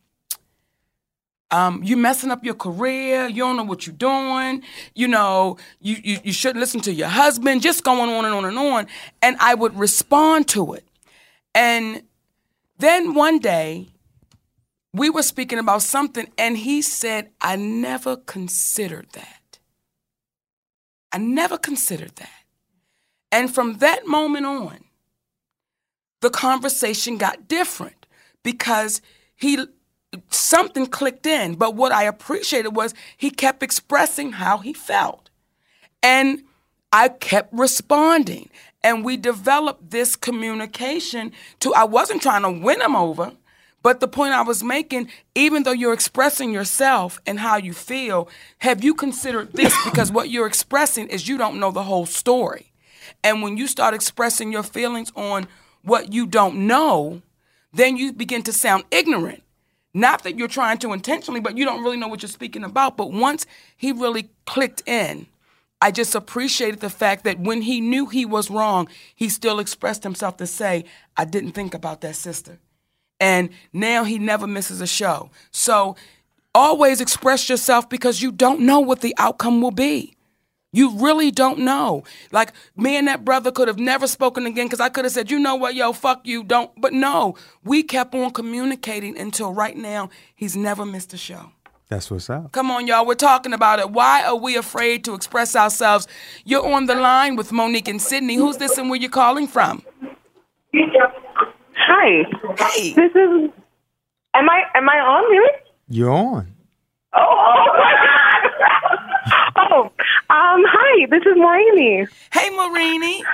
Speaker 2: um, you messing up your career, you don't know what you're doing, you know, you, you, you shouldn't listen to your husband, just going on and on and on. And I would respond to it. And then one day, we were speaking about something, and he said, I never considered that. I never considered that. And from that moment on, the conversation got different because he something clicked in. But what I appreciated was he kept expressing how he felt. And I kept responding. And we developed this communication to, I wasn't trying to win him over, but the point I was making, even though you're expressing yourself and how you feel, have you considered this? Because what you're expressing is you don't know the whole story. And when you start expressing your feelings on what you don't know, then you begin to sound ignorant. Not that you're trying to intentionally, but you don't really know what you're speaking about. But once he really clicked in, I just appreciated the fact that when he knew he was wrong, he still expressed himself to say, I didn't think about that, sister. And now he never misses a show. So always express yourself because you don't know what the outcome will be. You really don't know. Like, me and that brother could have never spoken again because I could have said, you know what, yo, fuck you, don't. But no, we kept on communicating until right now he's never missed a show.
Speaker 4: That's what's up.
Speaker 2: Come on, y'all. We're talking about it. Why are we afraid to express ourselves? You're on the line with Monique and Sydney. Who's this and where you calling from?
Speaker 12: Hi.
Speaker 2: Hey.
Speaker 12: This is. Am I am I on really?
Speaker 4: You're on.
Speaker 12: Oh, oh my God. Oh, um, hi. This is Maureen.
Speaker 2: Hey, Maureen.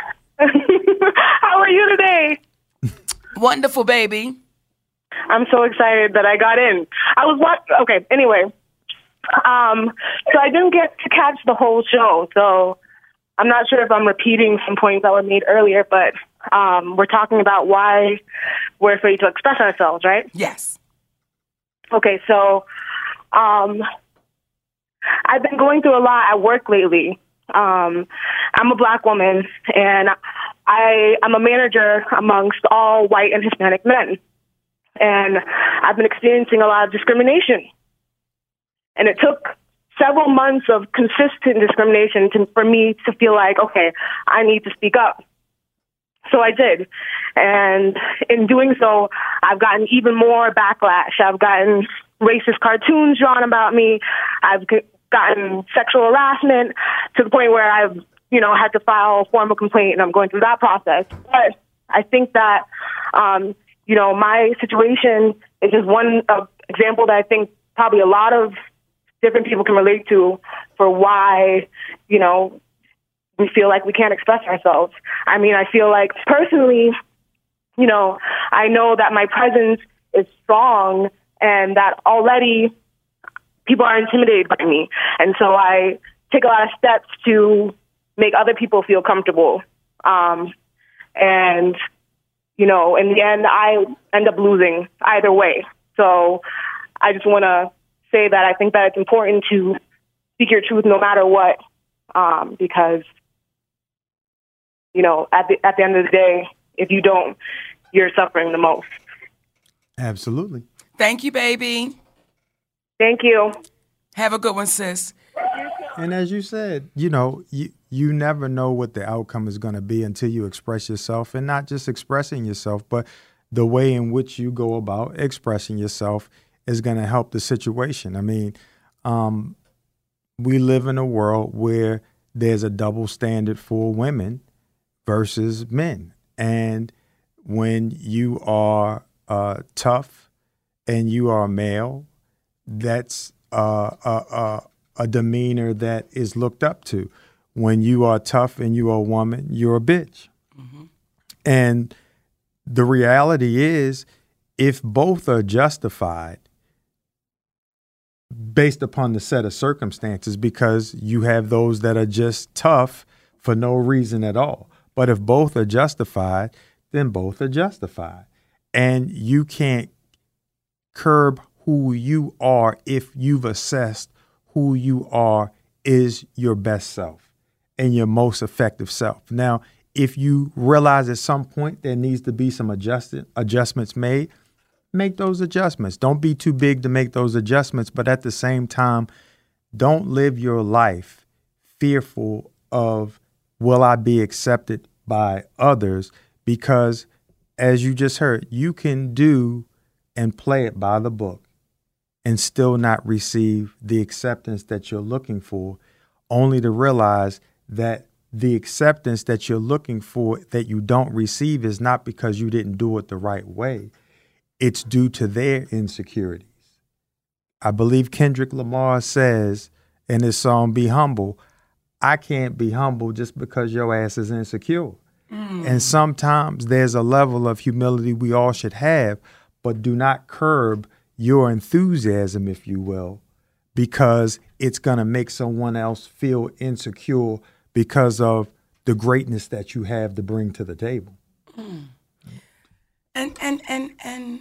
Speaker 12: How are you today?
Speaker 2: Wonderful, baby.
Speaker 12: I'm so excited that I got in. I was watching. Okay. Anyway, um, so I didn't get to catch the whole show, so I'm not sure if I'm repeating some points that were made earlier, but um, we're talking about why we're afraid to express ourselves, right?
Speaker 2: Yes.
Speaker 12: Okay, so um, I've been going through a lot at work lately. Um, I'm a black woman, and I, I'm a manager amongst all white and Hispanic men. And I've been experiencing a lot of discrimination. And it took several months of consistent discrimination to, for me to feel like, okay, I need to speak up. So I did. And in doing so, I've gotten even more backlash. I've gotten racist cartoons drawn about me. I've gotten sexual harassment to the point where I've, you know, had to file a formal complaint, and I'm going through that process. But I think that, um, you know, my situation is just one uh, example that I think probably a lot of different people can relate to for why, you know, we feel like we can't express ourselves. I mean, I feel like personally, you know, I know that my presence is strong and that already people are intimidated by me. And so I take a lot of steps to make other people feel comfortable. Um, and, you know, in the end, I end up losing either way. So I just want to say that I think that it's important to speak your truth no matter what, um, because, you know, at the at the end of the day, if you don't, you're suffering the most.
Speaker 4: Absolutely.
Speaker 2: Thank you, baby.
Speaker 12: Thank you.
Speaker 2: Have a good one, sis.
Speaker 4: And as you said, you know, you, you never know what the outcome is going to be until you express yourself, and not just expressing yourself, but the way in which you go about expressing yourself is going to help the situation. I mean, um, we live in a world where there's a double standard for women versus men. And when you are uh, tough and you are male, that's uh, a, a, a demeanor that is looked up to. When you are tough and you are a woman, you're a bitch. Mm-hmm. And the reality is, if both are justified based upon the set of circumstances, because you have those that are just tough for no reason at all. But if both are justified, then both are justified. And you can't curb who you are if you've assessed who you are is your best self and your most effective self. Now, if you realize at some point there needs to be some adjusted adjustments made, make those adjustments. Don't be too big to make those adjustments, but at the same time, don't live your life fearful of, will I be accepted by others? Because as you just heard, you can do and play it by the book and still not receive the acceptance that you're looking for, only to realize that the acceptance that you're looking for that you don't receive is not because you didn't do it the right way. It's due to their insecurities. I believe Kendrick Lamar says in his song, Be Humble, I can't be humble just because your ass is insecure. Mm. And sometimes there's a level of humility we all should have, but do not curb your enthusiasm, if you will, because it's going to make someone else feel insecure because of the greatness that you have to bring to the table.
Speaker 2: Mm. And, and, and, and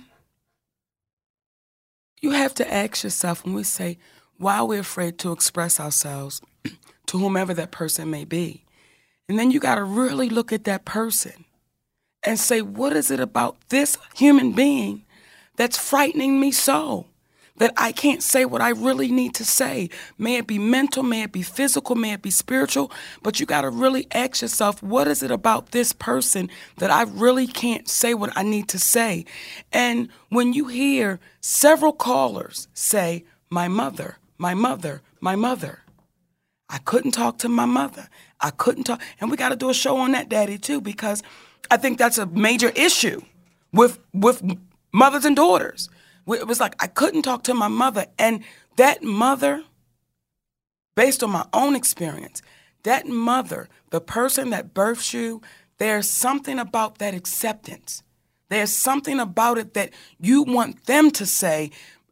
Speaker 2: you have to ask yourself when we say, why are we afraid to express ourselves to whomever that person may be? And then you got to really look at that person and say, what is it about this human being that's frightening me so? that I can't say what I really need to say. May it be mental, may it be physical, may it be spiritual, but you got to really ask yourself, what is it about this person that I really can't say what I need to say? And when you hear several callers say, my mother, my mother, my mother, I couldn't talk to my mother. I couldn't talk. And we got to do a show on that, Daddy, too, because I think that's a major issue with with mothers and daughters. It was like I couldn't talk to my mother. And that mother, based on my own experience, that mother, the person that births you, there's something about that acceptance. There's something about it that you want them to say,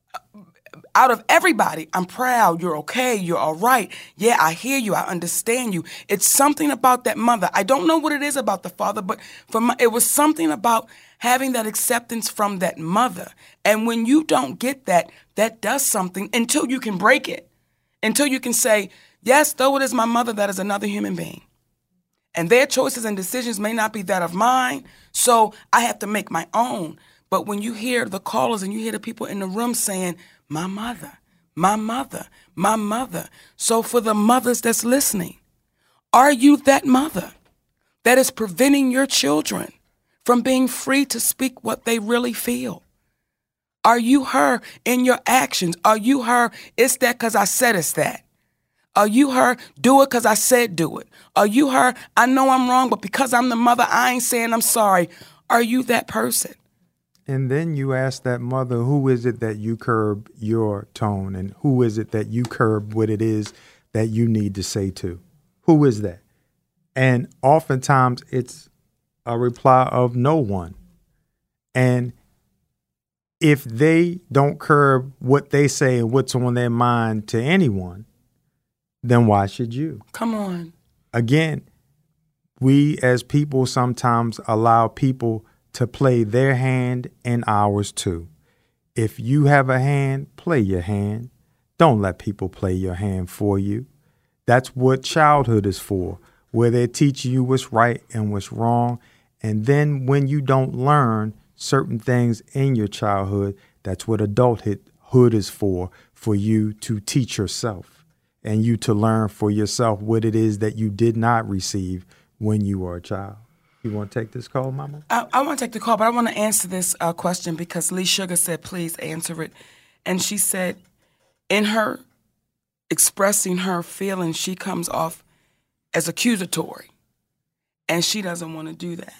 Speaker 2: out of everybody, I'm proud, you're okay, you're all right. Yeah, I hear you, I understand you. It's something about that mother. I don't know what it is about the father, but for my, it was something about having that acceptance from that mother. And when you don't get that, that does something until you can break it. Until you can say, yes, though it is my mother, that is another human being. And their choices and decisions may not be that of mine, so I have to make my own. But when you hear the callers and you hear the people in the room saying, my mother, my mother, my mother. So for the mothers that's listening, are you that mother that is preventing your children from being free to speak what they really feel? Are you her in your actions? Are you her, it's that because I said it's that? Are you her, do it because I said do it? Are you her, I know I'm wrong, but because I'm the mother, I ain't saying I'm sorry? Are you that person?
Speaker 4: And then you ask that mother, who is it that you curb your tone? And who is it that you curb what it is that you need to say to? Who is that? And oftentimes it's a reply of no one. And if they don't curb what they say and what's on their mind to anyone, then why should you?
Speaker 2: Come on.
Speaker 4: Again, we as people sometimes allow people to play their hand and ours too. If you have a hand, play your hand. Don't let people play your hand for you. That's what childhood is for, where they teach you what's right and what's wrong. And then when you don't learn certain things in your childhood, that's what adulthood is for, for you to teach yourself and you to learn for yourself what it is that you did not receive when you were a child. You want to take this call, Mama?
Speaker 2: I, I want to take the call, but I want to answer this uh, question because Lee Sugar said, please answer it. And she said, in her expressing her feelings, she comes off as accusatory, and she doesn't want to do that.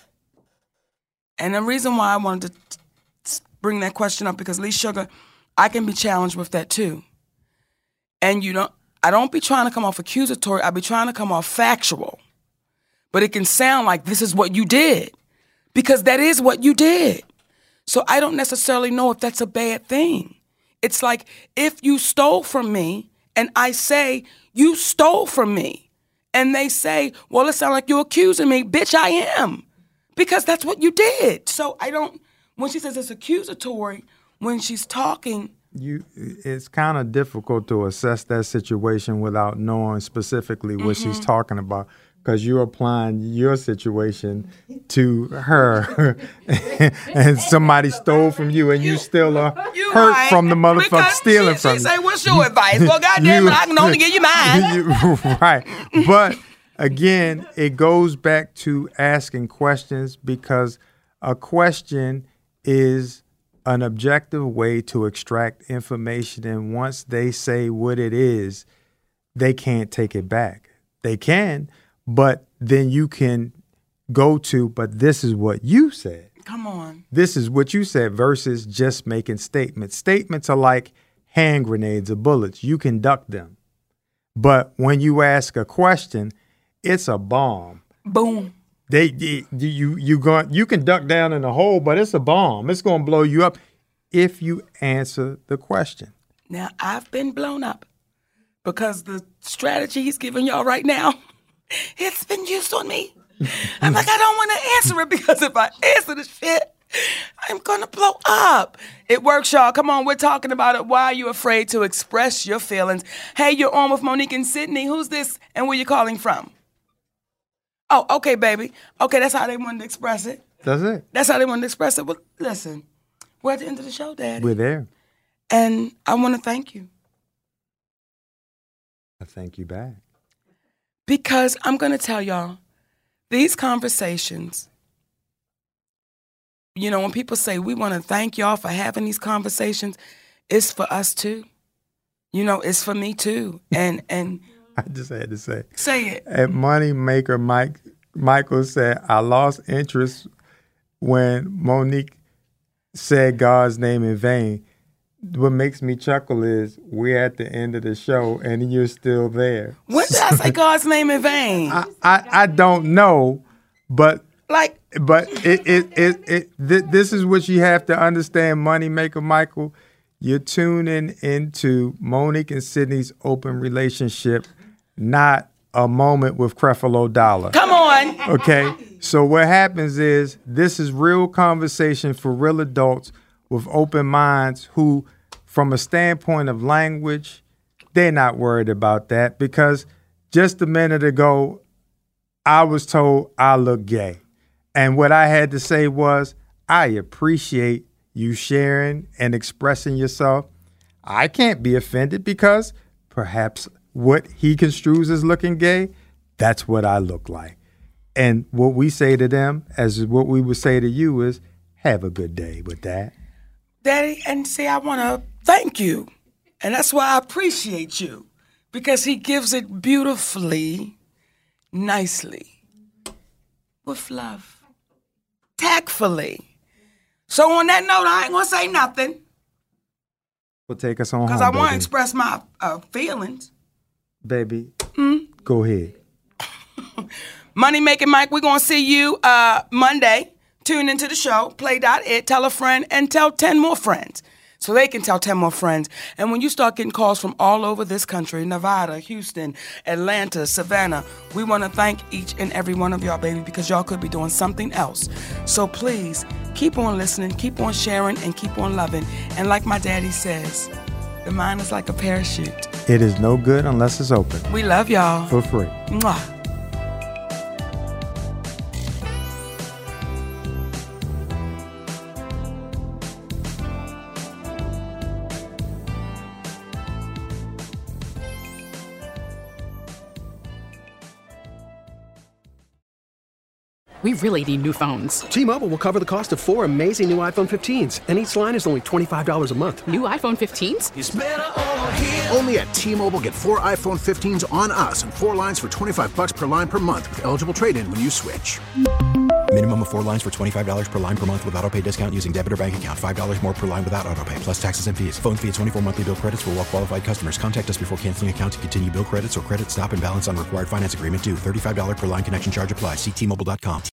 Speaker 2: And the reason why I wanted to bring that question up, because Lee Sugar, I can be challenged with that too. And you don't, I don't be trying to come off accusatory, I be trying to come off factual. But it can sound like this is what you did, because that is what you did. So I don't necessarily know if that's a bad thing. It's like if you stole from me and I say, you stole from me, and they say, well, it sounds like you're accusing me. Bitch, I am, because that's what you did. So I don't, when she says it's accusatory, when she's talking.
Speaker 4: You, it's kind of difficult to assess that situation without knowing specifically what mm-hmm. she's talking about. Because you're applying your situation to her, and somebody stole from you, and you, you still are you hurt right. from the motherfucker stealing
Speaker 2: she,
Speaker 4: from
Speaker 2: she
Speaker 4: you.
Speaker 2: She say, "What's your advice?" Well, goddamn it, I can only give you mine.
Speaker 4: You, right, but again, it goes back to asking questions, because a question is an objective way to extract information, and once they say what it is, they can't take it back. They can. But then you can go to, but this is what you said.
Speaker 2: Come on.
Speaker 4: This is what you said versus just making statements. Statements are like hand grenades or bullets. You can duck them. But when you ask a question, it's a bomb.
Speaker 2: Boom.
Speaker 4: They, they you you go, you can duck down in a hole, but it's a bomb. It's going to blow you up if you answer the question.
Speaker 2: Now, I've been blown up because the strategy he's giving y'all right now, it's been used on me. I'm like, I don't want to answer it, because if I answer the shit, I'm going to blow up. It works, y'all. Come on, we're talking about it. Why are you afraid to express your feelings? Hey, you're on with Monique and Sydney. Who's this, and where you calling from? Oh, okay, baby. Okay, that's how they wanted to express it.
Speaker 4: That's it.
Speaker 2: That's how they wanted to express it. Well, listen, we're at the end of the show, Daddy.
Speaker 4: We're there.
Speaker 2: And I want to thank you.
Speaker 4: I thank you back.
Speaker 2: Because I'm going to tell y'all, these conversations, you know, when people say we want to thank y'all for having these conversations, it's for us too. You know, it's for me too. And and
Speaker 4: I just had to say.
Speaker 2: Say it.
Speaker 4: At Money Maker, Mike Michael said, I lost interest when Monique said God's name in vain. What makes me chuckle is we're at the end of the show and you're still there.
Speaker 2: When did I say God's name in vain?
Speaker 4: I, I, I don't know, but
Speaker 2: like,
Speaker 4: but it it it, it th- this is what you have to understand, Money Maker Michael. You're tuning into Monique and Sydney's open relationship, not a moment with Creflo Dollar.
Speaker 2: Come on.
Speaker 4: Okay. So what happens is this is real conversation for real adults with open minds who, from a standpoint of language, they're not worried about that because just a minute ago, I was told I look gay. And what I had to say was, I appreciate you sharing and expressing yourself. I can't be offended because perhaps what he construes as looking gay, that's what I look like. And what we say to them, as what we would say to you, is have a good day with that.
Speaker 2: Daddy, and see, I want to thank you. And that's why I appreciate you. Because he gives it beautifully, nicely, with love, tactfully. So on that note, I ain't going to say nothing.
Speaker 4: Well, take us on home,
Speaker 2: Because I want to
Speaker 4: baby.
Speaker 2: express my uh, feelings.
Speaker 4: Baby,
Speaker 2: Mm.
Speaker 4: go ahead.
Speaker 2: Money Making Mike, we're going to see you uh, Monday. Tune into the show, play dot it, tell a friend, and tell ten more friends. So they can tell ten more friends. And when you start getting calls from all over this country, Nevada, Houston, Atlanta, Savannah, we want to thank each and every one of y'all, baby, because y'all could be doing something else. So please, keep on listening, keep on sharing, and keep on loving. And like my daddy says, the mind is like a parachute.
Speaker 4: It is no good unless it's open.
Speaker 2: We love y'all.
Speaker 4: For free.
Speaker 2: Mwah.
Speaker 13: We really need new phones.
Speaker 14: T-Mobile will cover the cost of four amazing new iPhone fifteens, and each line is only twenty-five dollars a month.
Speaker 13: New iPhone fifteens?
Speaker 14: It's better over here.
Speaker 15: Only at T-Mobile, get four iPhone fifteens on us and four lines for twenty-five dollars per line per month with eligible trade-in when you switch.
Speaker 16: Minimum of four lines for twenty-five dollars per line per month with autopay discount using debit or bank account. five dollars more per line without autopay, plus taxes and fees. Phone fee at twenty-four monthly bill credits for well-qualified customers. Contact us before canceling account to continue bill credits or credit stop and balance on required finance agreement due. thirty-five dollars per line connection charge applies. See T Mobile dot com.